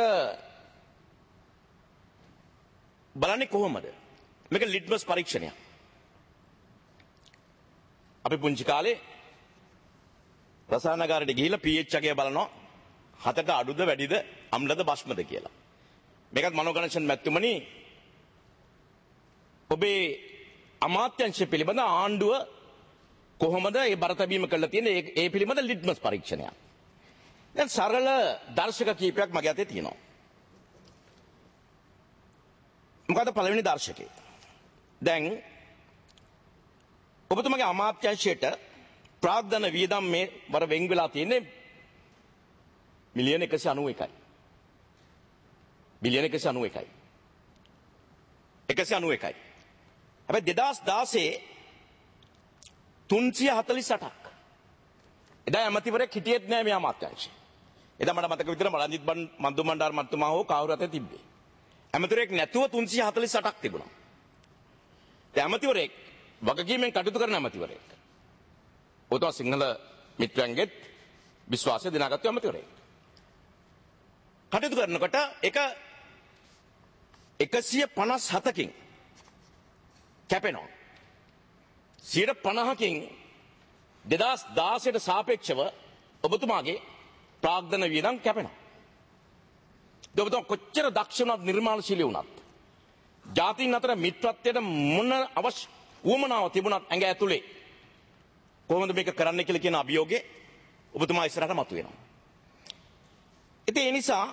බලන්නේ කොහොමද? මේක ලිට්මස් පරීක්ෂණයක්. අපි පුංචි කාලේ රසායනාගාරයට ගිහිල්ලා pH අගය බලනවා. හතට අඩුද වැඩිද අම්ලද බස්මද කියලා. මේකත් මනෝගණේෂන් මැතිතුමනි ඔබේ අමාත්‍යාංශය පිළිබඳ ආණ්ඩුව කොහොමද ඒ බර තැබීම කරලා තියෙන්නේ ඒ පිළිබඳ ලිට්මස් පරීක්ෂණයක්. දැන් සරල දර්ශක කීපයක් මගේ අතේ තියෙනවා. මොකද පළවෙනි දර්ශකය? දැන් ඔබතුමාගේ අමාත්‍යාංශයට ප්‍රාග්ධන වියදම් මේ වර වෙන් වෙලා තියෙන්නේ මිලියන එකසිය අනූ එකයි. බිලියන එකසිය අනූ එකයි. එකසිය අනූ එකයි. හැබැයි දෙදාස් දාසයේ තුන්සිය හතළිස් අටක්. එදා ඇමතිවරයෙක් හිටියෙත් නෑ මේ අමාත්‍යාංශය. එදා මට මතක විදිහට රංජිත් මන්දුමණ්ඩාර මහත්මයා හෝ කවුරු හතේ තිබ්බේ. ඇමතිවරයෙක් නැතුව තුන්සිය හතළිස් අටක් තිබුණා. ඒ ඇමතිවරයෙක් වගකීමෙන් කටයුතු කරන ඇමතිවරයෙක්. ඔතන සිංහල මිත්‍රයන්ගෙත් විශ්වාසය දිනාගත්තු ඇමතිවරයෙක්. කටයුතු කරනකොට එක එකසිය පනස් හතකින් කැපෙනවා. සියයට පනහකින් දෙදාස් දාසයට සාපේක්ෂව ඔබතුමාගේ ප්‍රාග්ධන වියදම් කැපෙනවා. ඔබතුමා කොච්චර දක්ෂ වුණත් නිර්මාණශීලී වුණත් ජාතීන් අතර මිත්‍රත්වයට මොන අවශ්‍ය වුමනාව තිබුණත් ඇඟ ඇතුලේ කොහොමද මේක කරන්න කියලා කියන අභියෝගේ ඔබතුමා ඉස්සරහට මතුවෙනවා. ඉතින් ඒ නිසා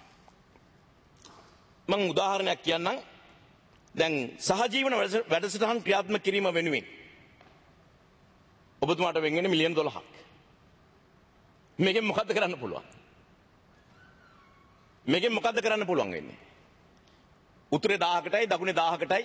මම උදාහරණයක් කියන්නම්. දැන් සහජීවන වැඩසටහන් ක්‍රියාත්මක කිරීම වෙනුවෙන් ඔබතුමාට වෙන් වෙන්නේ මිලියන දොළහක්. මේකෙන් මොකද්ද කරන්න පුළුවන්? මේකෙන් මොකද්ද කරන්න පුළුවන් වෙන්නේ? උතුරේ දහයකටයි දකුණේ දහයකටයි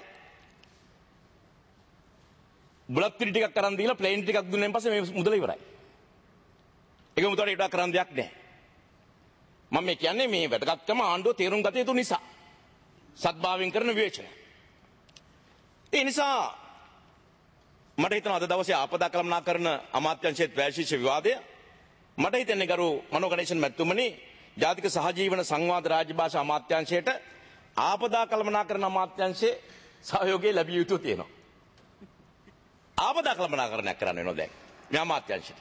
බුලත් පිටි ටිකක් අරන් දීලා ප්ලේන් ටිකක් දුන්නාන් පස්සේ මේ මුදල ඉවරයි. ඒක මුදලට ඊට කරන්න දෙයක් නැහැ. මම මේ කියන්නේ මේ වැදගත්කම ආණ්ඩුව තේරුම් ගත යුතු නිසා. සත්භාවයෙන් කරන විවේචනය. ඒ නිසා මට හිතෙනවා අද දවසේ ආපදා කළමනාකරන අමාත්‍යාංශයේ ද්වේෂීය විවාදය මට හිතෙන්නේ ගරු මනෝගණේෂන් මැතිතුමනි ජාතික සහජීවන සංවාද රාජ්‍ය භාෂා අමාත්‍යාංශයට ආපදා කළමනාකරන අමාත්‍යාංශයේ සහයෝගය ලැබිය යුතු තියෙනවා. ආපදා කළමනාකරණයක් කරන්න වෙනවා දැන් මේ අමාත්‍යාංශයට.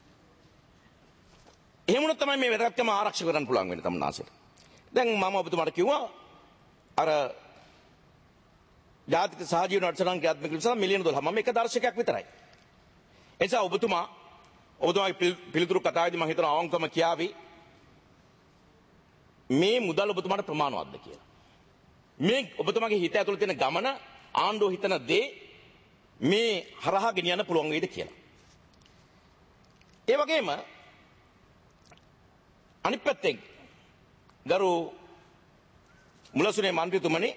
එහෙම වුණොත් තමයි මේ වැදගත්කම ආරක්ෂා කරන්න පුළුවන් වෙන්නේ තමනාසෙට. දැන් මම ඔබතුමාට කිව්වා අර ජාතික සහජීවන වැඩසටහන් ක්‍රියාත්මක කිරීම මිලියන දොළහ. මම එක දර්ශකයක් විතරයි. ඒ නිසා ඔබතුමා ඔබතුමාගේ පිළිතුරු කතාවේදී මම හිතනවා අවංකවම කියාවි මේ මුදල් ඔබතුමාට ප්‍රමාණවත්ද කියලා. මේ ඔබතුමාගේ හිත ඇතුළේ තියෙන ගමන ආණ්ඩුව හිතන දේ මේ හරහා ගෙනියන්න පුළුවන් වේද කියලා. ඒ වගේම අනිත් පැත්තෙන් ගරු මුලසුනේ මන්ත්‍රීතුමනි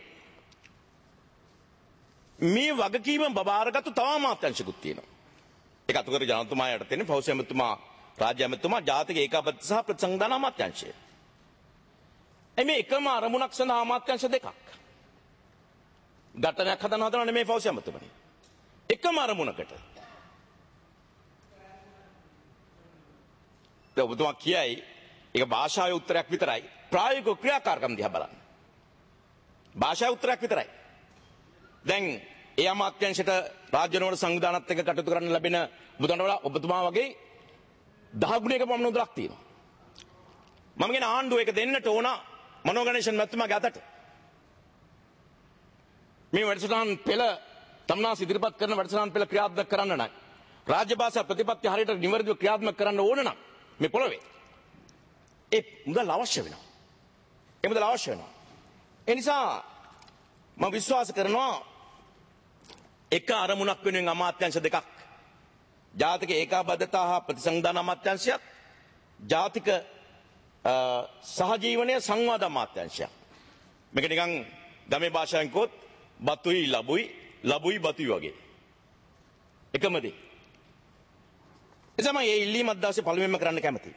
මේ වගකීම බබාරගත්තු තව අමාත්‍යාංශකුත් තියෙනවා. ඒක අතුකර ජනතුමා යටතේ පෞද්ගලික ඇමතුමා රාජ්‍ය ඇමතුමා ජාතික ඒකාබද්ධ සහ ප්‍රතිසංධාන අමාත්‍යාංශය. එමේ එකම අරමුණක් සඳහා අමාත්‍යාංශ දෙකක්. ඝටනයක් හදන හදන නෙමෙයි පෞද්ගලික ඇමතුමනි. එකම අරමුණකට. දැන් ඔබතුමා කියයි ඒක භාෂාවේ උත්තරයක් විතරයි. ප්‍රායෝගික ක්‍රියාකාරකම් දිහා බලන්න. භාෂාවේ උත්තරයක් විතරයි. දැන් ඒ අමාත්‍යාංශයට රාජ්‍යනවල සංවිධානත් එක්ක කටයුතු කරන්න ලැබෙන බුදුන්ට වඩා ඔබතුමා වගේ දහ ගුණයක පමණ උදලක් තියෙනවා. මම කියන ආණ්ඩුව එක දෙන්නට ඕන මනෝගණේෂන් මැතිතුමාගේ අතට. මේ වැඩසටහන් පෙළ තම්නාස් ඉදිරිපත් කරන වැඩසටහන් පෙළ ක්‍රියාත්මක කරන්න නම් රාජ්‍ය භාෂා ප්‍රතිපත්ති හරියට නිවැරදිව ක්‍රියාත්මක කරන්න ඕන නම් මේ පොළවේ ඒ මුදල් අවශ්‍ය වෙනවා. ඒ මුදල් අවශ්‍ය වෙනවා. ඒ නිසා මම විශ්වාස කරනවා එක අරමුණක් වෙනුවෙන් අමාත්‍යාංශ දෙකක් ජාතික ඒකාබද්ධතා හා ප්‍රතිසංධාන අමාත්‍යාංශයත් ජාතික සහජීවනය සංවාද අමාත්‍යාංශයක් මේක නිකන් ගමේ භාෂාවෙන් කිව්වොත් බතුයි ලබුයි ලබුයි බතුයි වගේ එකම දේ. එතම මේ ඉල්ලීමක් දැසේ පළමුවෙන්ම කරන්න කැමතියි.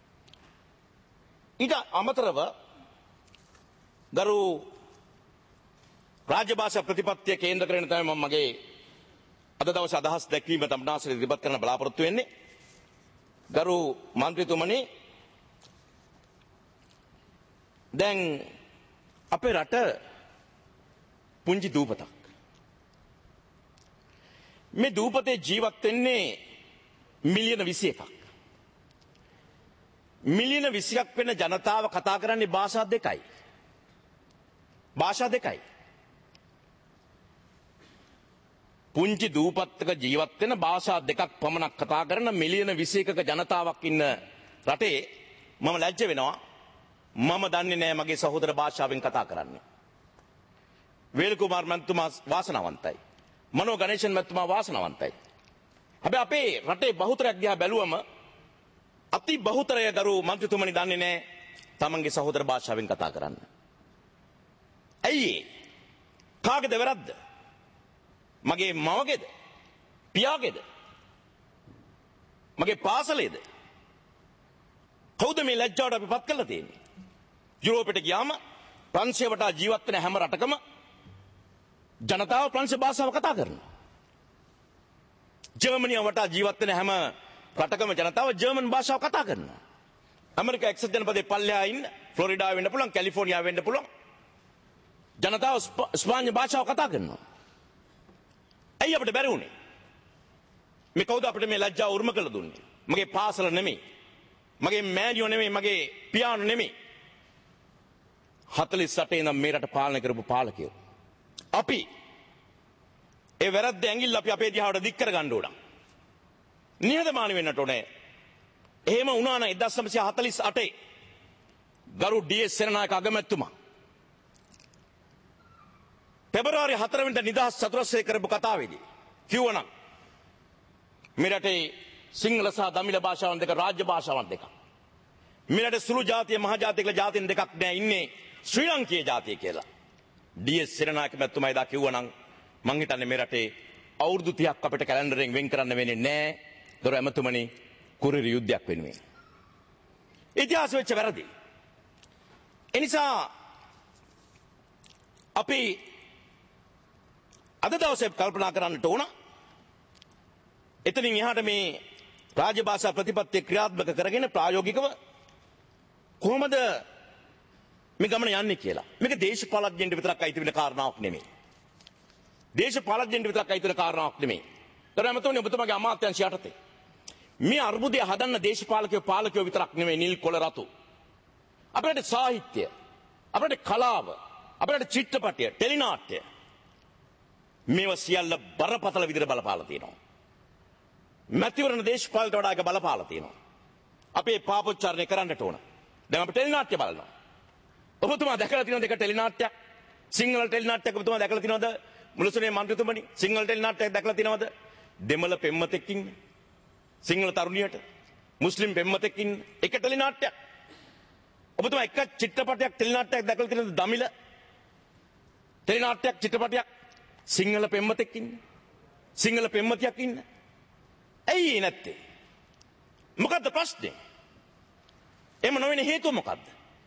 ඊට අමතරව ගරු රාජ්‍ය භාෂා ප්‍රතිපත්තිය කේන්ද්‍ර කරගෙන තමයි මම මගේ අද දවසේ අදහස් දැක්වීම තම්නාසෙ ඉදිරිපත් කරන්න බලාපොරොත්තු වෙන්නේ. ගරු මන්ත්‍රීතුමනි දැන් අපේ රට පුංචි දූපතක්. මේ දූපතේ ජීවත් වෙන්නේ මිලියන විසි එකක්. මිලියන විසි එකක් වෙන ජනතාව කතා කරන්නේ භාෂා දෙකයි. භාෂා දෙකයි. පුංචි දූපත්තක ජීවත් වෙන භාෂා දෙකක් පමණක් කතා කරන මිලියන විසි එකක ජනතාවක් ඉන්න රටේ මම ලැජ්ජ වෙනවා. මම දන්නේ නැහැ මගේ සහෝදර භාෂාවෙන් කතා කරන්නේ. වේල් කුමාර් මන්තුමා වාසනාවන්තයි. මනෝ ගණේෂන් මන්තුමා වාසනාවන්තයි. හැබැයි අපේ රටේ බහුතරයක් දිහා බැලුවම අති බහුතරය ගරු මන්ත්‍රීතුමනි දන්නේ නැහැ තමන්ගේ සහෝදර භාෂාවෙන් කතා කරන්න. ඇයි ඒ? කාගේද වැරද්ද? මගේ මවගේද? පියාගේද? මගේ පාසලේද? කවුද මේ ලැජ්ජාවට අපි පත් කරලා තියෙන්නේ? යුරෝපෙට ගියාම ප්‍රංශය වටා ජීවත් වෙන හැම රටකම ජනතාව ප්‍රංශ භාෂාව කතා කරනවා. ජර්මනිය වටා ජීවත් වෙන හැම රටකම ජනතාව ජර්මන් භාෂාව කතා කරනවා. ඇමරිකා එක්සත් ජනපදයේ පල්ලෙහා ඉන්න ෆ්ලොරිඩා වෙන්න පුළුවන්, කැලිෆෝනියා වෙන්න පුළුවන්. ජනතාව ස්පාඤ්ඤ භාෂාව කතා කරනවා. ඇයි අපිට බැරි වුණේ? මේ කවුද අපිට මේ ලැජ්ජාව උරුම කළ දුන්නේ? මගේ පාසල නෙමෙයි. මගේ මෑණියෝ නෙමෙයි, මගේ පියාණෝ නෙමෙයි. හතළිස් අටේ ඉඳන් මේ රට පාලනය කරපු පාලකයෝ. අපි ඒ වැරද්ද ඇඟිල්ල අපි අපේ දිහාවට දික් කර ගන්න ඕන. නිහතමානී වෙන්නට ඕනේ. එහෙම වුණා නම් එක්දහස් නවසිය හතළිස් අටේ ගරු ඩී.එස්. සේනානායක අගමැතිතුමා පෙබරවාරි හතර වෙනිදා නිදහස් චතුරස්‍රය කරපු කතාවේදී කිව්වනම් මේ රටේ සිංහල සහ දමිළ භාෂාවන් දෙක රාජ්‍ය භාෂාවන් දෙකක්. මේ රටේ සුළු ජාතිය මහ ජාතිය කියලා ජාතීන් දෙකක් නෑ ඉන්නේ ශ්‍රී ලංකීය ජාතිය කියලා. ඩී.එස්. සේනානායක මැතිතුමා එදා කිව්වනම් මං හිතන්නේ මේ රටේ අවුරුදු තිහක් අපිට කැලෙන්ඩරෙන් වෙන් කරන්න වෙන්නේ නෑ. දොර ඇමතුමනි කුරිරු යුද්ධයක් වෙනුවෙන්. ඉතිහාස වෙච්ච වැරදි. එනිසා අපි අද දවසේ කල්පනා කරන්නට ඕන එතනින් එහාට මේ රාජ්‍ය භාෂා ප්‍රතිපත්තිය ක්‍රියාත්මක කරගෙන ප්‍රායෝගිකව කොහොමද මේ ගමන යන්නේ කියලා. මේක දේශපාලඥයන්ට විතරක් අයිති වෙන කාරණාවක් නෙමෙයි. දේශපාලඥයන්ට විතරක් අයිති වෙන කාරණාවක් නෙමෙයි. තරමතුනේ ඔබතුමාගේ අමාත්‍යාංශය යටතේ මේ අර්බුදය හදන්න දේශපාලකයෝ පාලකයෝ විතරක් නෙමෙයි නිල් කොළ රතු. අපේ සාහිත්‍ය, අපේ කලාව, අපේ චිත්‍රපටය, ටෙලිනාට්‍ය මේවා සියල්ල බරපතල විදිහට බලපාලා තියෙනවා. මැතිවරණ දේශපාලනයට වඩා ඒක බලපාලා තියෙනවා. අපේ පාපොච්චාරණය කරන්නට ඕන. දැන් අපි ටෙලිනාට්‍ය බලනවා. ඔබතුමා දැකලා තියෙනවද එක ටෙලි නාට්‍යයක්? සිංහල ටෙලි නාට්‍යයක් ඔබතුමා දැකලා තියෙනවද? මුලසුනේ මන්ත්‍රීතුමනි සිංහල ටෙලි නාට්‍යයක් දැකලා තියෙනවද? දෙමළ පෙම්වතෙක් ඉන්නේ. සිංහල තරුණියට මුස්ලිම් පෙම්වතෙක් ඉන්නේ. එක ටෙලි නාට්‍යයක්. ඔබතුමා එක චිත්‍රපටයක් ටෙලි නාට්‍යයක් දැකලා තියෙනවද? දමිළ ටෙලි නාට්‍යයක් චිත්‍රපටයක් සිංහල පෙම්වතෙක් ඉන්නේ. සිංහල පෙම්වතියක් ඉන්නේ. ඇයි නැත්තේ? මොකද්ද ප්‍රශ්නේ? එහෙම නොවෙන හේතුව මොකද්ද?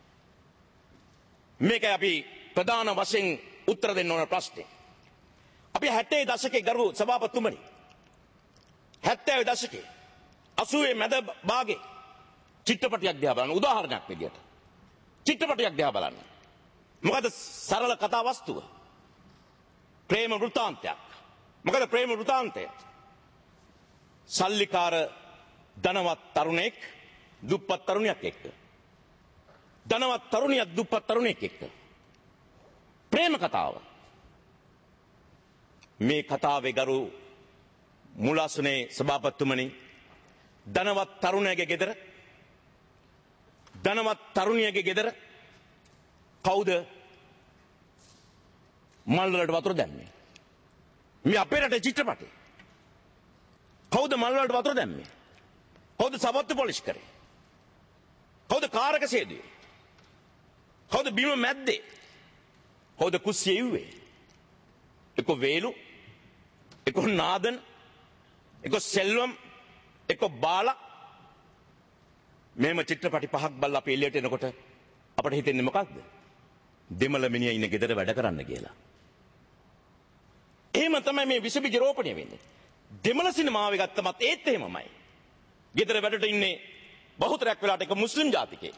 මේකයි අපි ප්‍රධාන වශයෙන් උත්තර දෙන්න ඕන ප්‍රශ්නේ. අපි හැත්තෑ දශකයේ ගරු සභාපතිතුමනි හැත්තෑ දශකයේ අසූවේ මැද භාගයේ චිත්‍රපටයක් දිහා බලන්න උදාහරණයක් විදියට. චිත්‍රපටයක් දිහා බලන්න. මොකද සරල කතා වස්තුව? ප්‍රේම වෘත්තාන්තයක්. මොකද ප්‍රේම වෘත්තාන්තය? සල්ලිකාර ධනවත් තරුණෙක් දුප්පත් තරුණියක් එක්ක. ධනවත් තරුණියක් දුප්පත් තරුණෙක් එක්ක. ප්‍රේම කතාව. මේ කතාවේ ගරු මුලාසුනේ සභාපතිතුමනි ධනවත් තරුණයාගේ ගෙදර ධනවත් තරුණියගේ ගෙදර කවුද මල් වලට වතුර දැම්මේ? මේ අපේ රටේ චිත්‍රපටේ. කවුද මල් වලට වතුර දැම්මේ? කවුද සබත්තු පොලිෂ් කරේ? කවුද කාරක සේදුවේ? කවුද බිම මැද්දේ? කවුද කුස්සියේ ඉව්වේ? එක්ක වේලු, එක්ක නාදන්, එක්ක සෙල්වම්, එක්ක බාලා. මෙහෙම චිත්‍රපටි පහක් බලලා අපි එළියට එනකොට අපට හිතෙන්නේ මොකක්ද? දෙමළ මිනිහා ඉන්න ගෙදර වැඩ කරන්න කියලා. එහෙම තමයි මේ විස බීජ රෝපණය වෙන්නේ. දෙමළ සිනමාවේ ගත්තමත් ඒත් එහෙමමයි. ගෙදර වැඩට ඉන්නේ බහුතරයක් වෙලාට එක මුස්ලිම් ජාතිකයෙක්.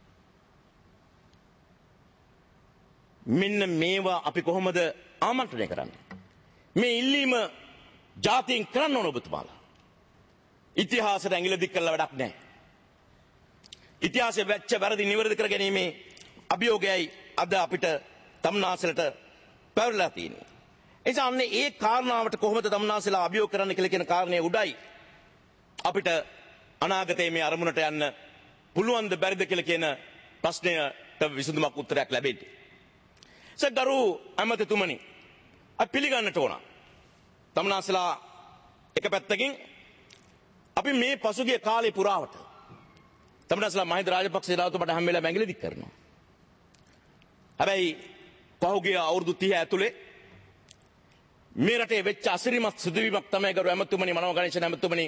මෙන්න මේවා අපි කොහොමද ආමන්ත්‍රණය කරන්නේ? මේ ඉල්ලීම ජාතියෙන් කරන්න ඕන ඔබතුමාලා. ඉතිහාසයට ඇඟිලි දික් කරලා වැඩක් නැහැ. ඉතිහාසයේ වැච්ච වැරදි නිවැරදි කර ගැනීමේ අභියෝගයයි අද අපිට තම්නාසලට පැවරලා තියෙන්නේ. ඒ නිසා අන්නේ ඒ කාරණාවට කොහොමද තම්නාසලා අභියෝග කරන්න කියලා කියන කාරණේ උඩයි අපිට අනාගතයේ මේ අරමුණට යන්න පුළුවන් ද බැරිද කියලා කියන ප්‍රශ්නයට විසඳුමක් උත්තරයක් ලැබෙන්නේ. සගරු අමතතුමනි අපි පිළිගන්නට ඕන. තම්නාසලා එක පැත්තකින් අපි මේ පසුගිය කාලේ පුරාවට තම්නාසලා මහින්ද රාජපක්ෂ දාතුමට හැම වෙලාවෙම ඇඟිලි දික් කරනවා. හැබැයි පහුගිය අවුරුදු තිහ ඇතුලේ මේ රටේ වෙච්ච අසිරිමත් සිදුවීමක් තමයි ගරු ඇමතුමනි මනෝ ගණේශ ඇමතුමනි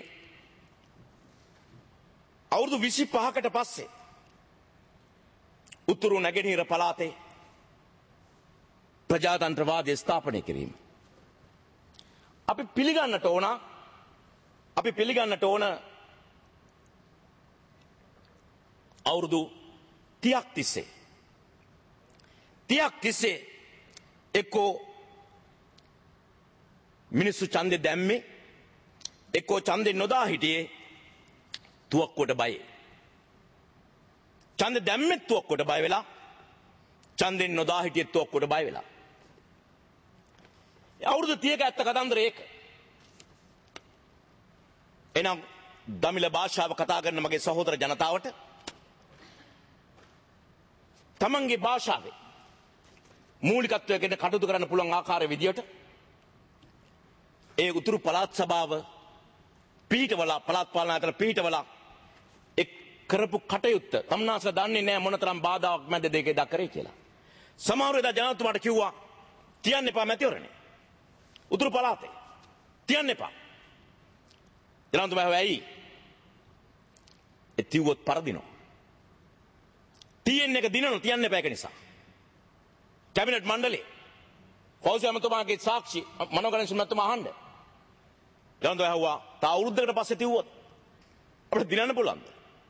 අවුරුදු විසිපහකට පස්සේ උතුරු නැගෙනහිර පළාතේ ප්‍රජාතන්ත්‍රවාදය ස්ථාපනය කිරීම. අපි පිළිගන්නට ඕන අපි පිළිගන්නට ඕන අවුරුදු තිහක් තිස්සේ තිහක් තිස්සේ එක්කෝ මිනිස්සු ඡන්දෙ දැම්මේ එක්කෝ ඡන්දෙ නොදා හිටියේ තුවක්කුවට බයයි. ඡන්දෙ දැම්මෙත් තුවක්කුවට බය වෙලා ඡන්දෙන් නොදා හිටියෙත් තුවක්කුවට බය වෙලා. අවුරුදු තිහක ඇත්ත කතන්දරේ ඒක. එනම් දමිළ භාෂාව කතා කරන මගේ සහෝදර ජනතාවට තමන්ගේ භාෂාවේ මූලිකත්වයකට කටයුතු කරන්න පුළුවන් ආකාරය විදියට ඒ උතුරු පළාත් සභාව පිහිටවලා පළාත් පාලන අතර පිහිටවලා එක් කරපු කටයුත්ත තම්නාසලා දන්නේ නැහැ මොනතරම් බාධාවක් මැද දෙකේ දක්කරේ කියලා. සමහර වෙලාවට ජනතුමාට කිව්වා තියන්න එපා මැතිවරණේ. උතුරු පළාතේ තියන්න එපා. ජනතුමා වෙයි. ඒ තියුවොත් පරදිනවා. තියන්න එක දිනන තියන්න එපා ඒක නිසා. කැබිනට් මණ්ඩලේ පෞද්ගලික ඇමතුමාගේ සාක්ෂි මනෝගණන් මැතිතුමා අහන්න. ජනතුමා ඇහුවා තා අවුරුද්දකට පස්සේ තියුවොත් අපිට දිනන්න පුළුවන්ද?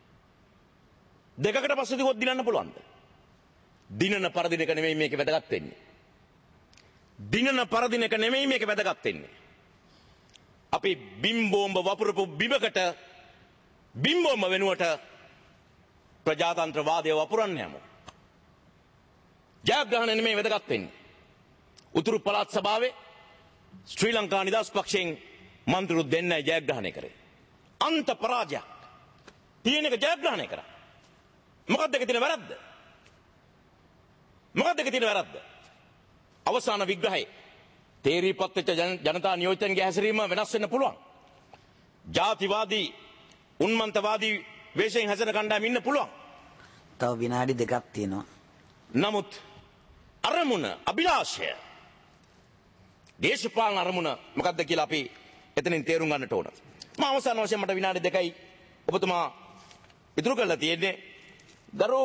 දෙකකට පස්සේ තියුවොත් දිනන්න පුළුවන්ද? දිනන පරදින එක නෙමෙයි මේක වැදගත් වෙන්නේ. දිනන පරදින එක නෙමෙයි මේක වැදගත් වෙන්නේ. අපි බිම්බෝම්බ වපුරපු බිමකට බිම්බෝම්බ වෙනුවට ප්‍රජාතන්ත්‍රවාදය වපුරන්න යමු. ජයග්‍රහණය නෙමෙයි වැදගත් වෙන්නේ. උතුරු පළාත් සභාවේ ශ්‍රී ලංකා නිදහස් පක්ෂයෙන් මන්ත්‍රීවරු දෙන්නයි ජයග්‍රහණය කරේ. අන්ත පරාජයක්. තියෙන එක ජයග්‍රහණය කරා. මොකක්ද ඒකේ තියෙන වැරද්ද? මොකක්ද ඒක තියෙන වැරද්ද? අවසාන විග්‍රහය තේරීපත් වෙච්ච ජනතා නියෝජිතන්ගේ හැසිරීම වෙනස් වෙන්න පුළුවන්. ජාතිවාදී උන්මන්තවාදී වේශයෙන් හැසිරෙන කණ්ඩායම් ඉන්න පුළුවන්. තව විනාඩි දෙකක් තියෙනවා. නමුත් අරමුණ අභිලාෂය දේශපාලන අරමුණ මොකක්ද කියලා අපි එතනින් තේරුම් ගන්නට ඕන. මම අවසාන වශයෙන් මට විනාඩි දෙකයි ඔබතුමා ඉතුරු කරලා තියෙන්නේ. ගරු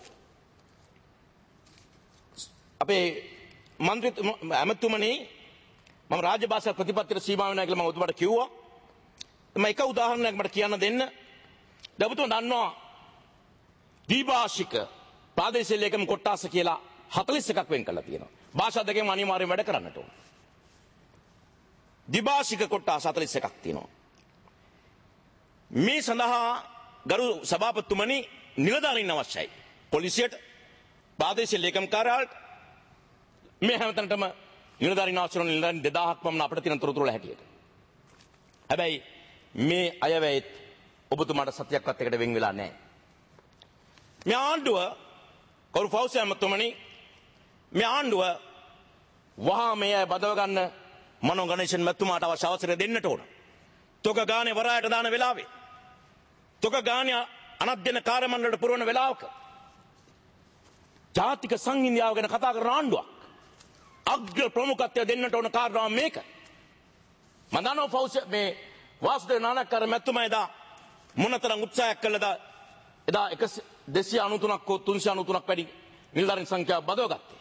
අපේ මන්ත්‍රී ඇමතුමනි මම රාජ්‍ය භාෂා ප්‍රතිපත්තියට සීමා වෙනවා කියලා මම ඔබතුමාට කිව්වා. මම එක උදාහරණයක් මට කියන්න දෙන්න. දැන් ඔබතුමා දන්නවා ද්විභාෂික ප්‍රාදේශීය ලේකම් කොට්ටාස කියලා හතළිස් එකක් වෙන් කරලා තියෙනවා. භාෂා දෙකෙන් අනිවාර්යයෙන් වැඩ කරන්නට ඕන. ද්විභාෂික කොට්ටාස හතළිස් එකක් තියෙනවා. මේ සඳහා ගරු සභාපතිතුමනි නිලධාරීන් අවශ්‍යයි. පොලිසියට ප්‍රාදේශීය ලේකම් කාර්යාලයට මේ හැමතැනටම නිලධාරීන් අවශ්‍ය කරන නිලධාරීන් දෙදාහක් පමණ අපිට තියෙන තොරතුරු වල හැටියට. හැබැයි මේ අයවැයත් ඔබතුමාට සත්‍යයක්වත් එකට වෙන් වෙලා නැහැ. මේ ආණ්ඩුව කවුරු ෆෞසි අහමතුමනි මේ ආණ්ඩුව වහා මේ අය බදව ගන්න මනෝ ගණේෂන් මැතිතුමාට අවශ්‍ය අවසරය දෙන්නට ඕන. තොක ගානේ වරායට දාන වෙලාවේ තොක ගානේ අනධ්‍යයන කාර්ය මණ්ඩලයට පුරවන වෙලාවක ජාතික සංහිඳියාව ගැන කතා කරන ආණ්ඩුවක් අග්‍ර ප්‍රමුඛත්වය දෙන්නට ඕන කාරණාව මේක. මම දන්නවා ෆෞසි මේ වාසුදේව නානක්කාර මැතිතුමා එදා මොනතරම් උත්සාහයක් කළාද එදා දෙසිය අනූතුනක් හෝ තුන්සිය අනූතුනක් වැඩි නිලධාරීන් සංඛ්‍යාව බදව ගත්තේ.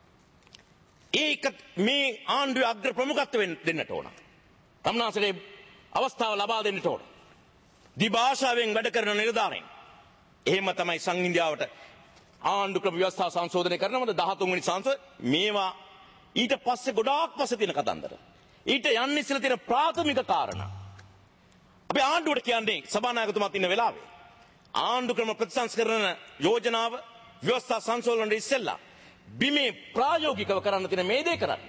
ඒක මේ ආණ්ඩුවේ අග්‍ර ප්‍රමුඛත්වයෙන් දෙන්නට ඕන. තමනාසලේ අවස්ථාව ලබා දෙන්නට ඕන. ද්විභාෂාවෙන් වැඩ කරන නිලධාරීන්. එහෙම තමයි සංහිඳියාවට ආණ්ඩු ක්‍රම ව්‍යවස්ථාව සංශෝධනය කරනවද දහතුන් වෙනි සංසද මේවා ඊට පස්සේ ගොඩාක් පස්සේ තියෙන කතන්දර. ඊට යන්නේ ඉස්සෙල්ලා තියෙන ප්‍රාථමික කාරණා. අපි ආණ්ඩුවට කියන්නේ සභානායකතුමාත් ඉන්න වෙලාවේ ආණ්ඩු ක්‍රම ප්‍රතිසංස්කරණ යෝජනාව ව්‍යවස්ථා සංශෝධනයේ ඉස්සෙල්ලා බිමේ ප්‍රායෝගිකව කරන්න තියෙන මේ දේ කරන්න.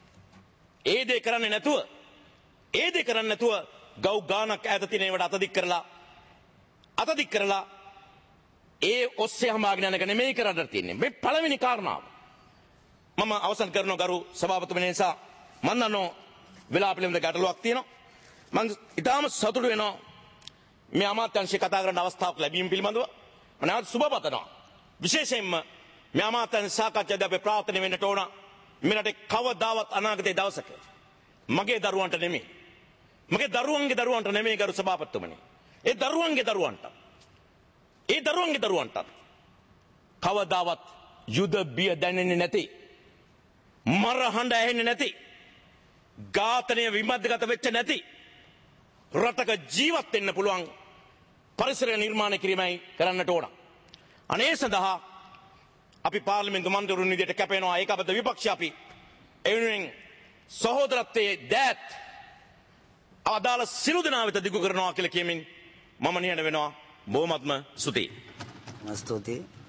ඒ දේ කරන්නේ නැතුව ඒ දේ කරන්නේ නැතුව ගව් ගානක් ඈත තියෙන ඒවට අතදික් කරලා අතදික් කරලා ඒ ඔස්සේ හමාගෙන යන එක නෙමෙයි කරන්න තියෙන්නේ. මේ පළවෙනි කාරණාව. මම අවසන් කරන ගරු සභාපතිතුමනි නිසා මම දන්නෝ වෙලා පිළිබඳ ගැටලුවක් තියෙනවා. මම ඉතාම සතුටු වෙනවා මේ අමාත්‍යාංශය කතා කරන්න අවස්ථාවක් ලැබීම පිළිබඳව. මම නැවත සුබ පතනවා. විශේෂයෙන්ම මේ අමාත්‍යාංශ සාකච්ඡාදී අපි ප්‍රාර්ථනා වෙන්නට ඕන මේ රටේ කවදාවත් අනාගතයේ දවසක මගේ දරුවන්ට නෙමෙයි මගේ දරුවන්ගේ දරුවන්ට නෙමෙයි ගරු සභාපතිතුමනි. ඒ දරුවන්ගේ දරුවන්ට ඒ දරුවන්ගේ දරුවන්ට කවදාවත් යුද බිය දැනෙන්නේ නැති මරහඬ ඇහෙන්නේ නැති ඝාතනය විමර්ධගත වෙච්ච නැති රටක ජීවත් වෙන්න පුළුවන් පරිසරය නිර්මාණය කිරීමයි කරන්නට ඕන. අනේ සඳහා අපි පාර්ලිමේන්තු මන්ත්‍රීවරුන් විදිහට කැපෙනවා ඒකබද්ධ විපක්ෂ අපි එවෙනුවෙන් සහෝදරත්වයේ දෑත් අදාළ සිළු දෙනා වෙත දිගු කරනවා කියලා කියමින් මම නිහඬ වෙනවා. බොහොමත්ම ස්තුතියි. ස්තුතියි.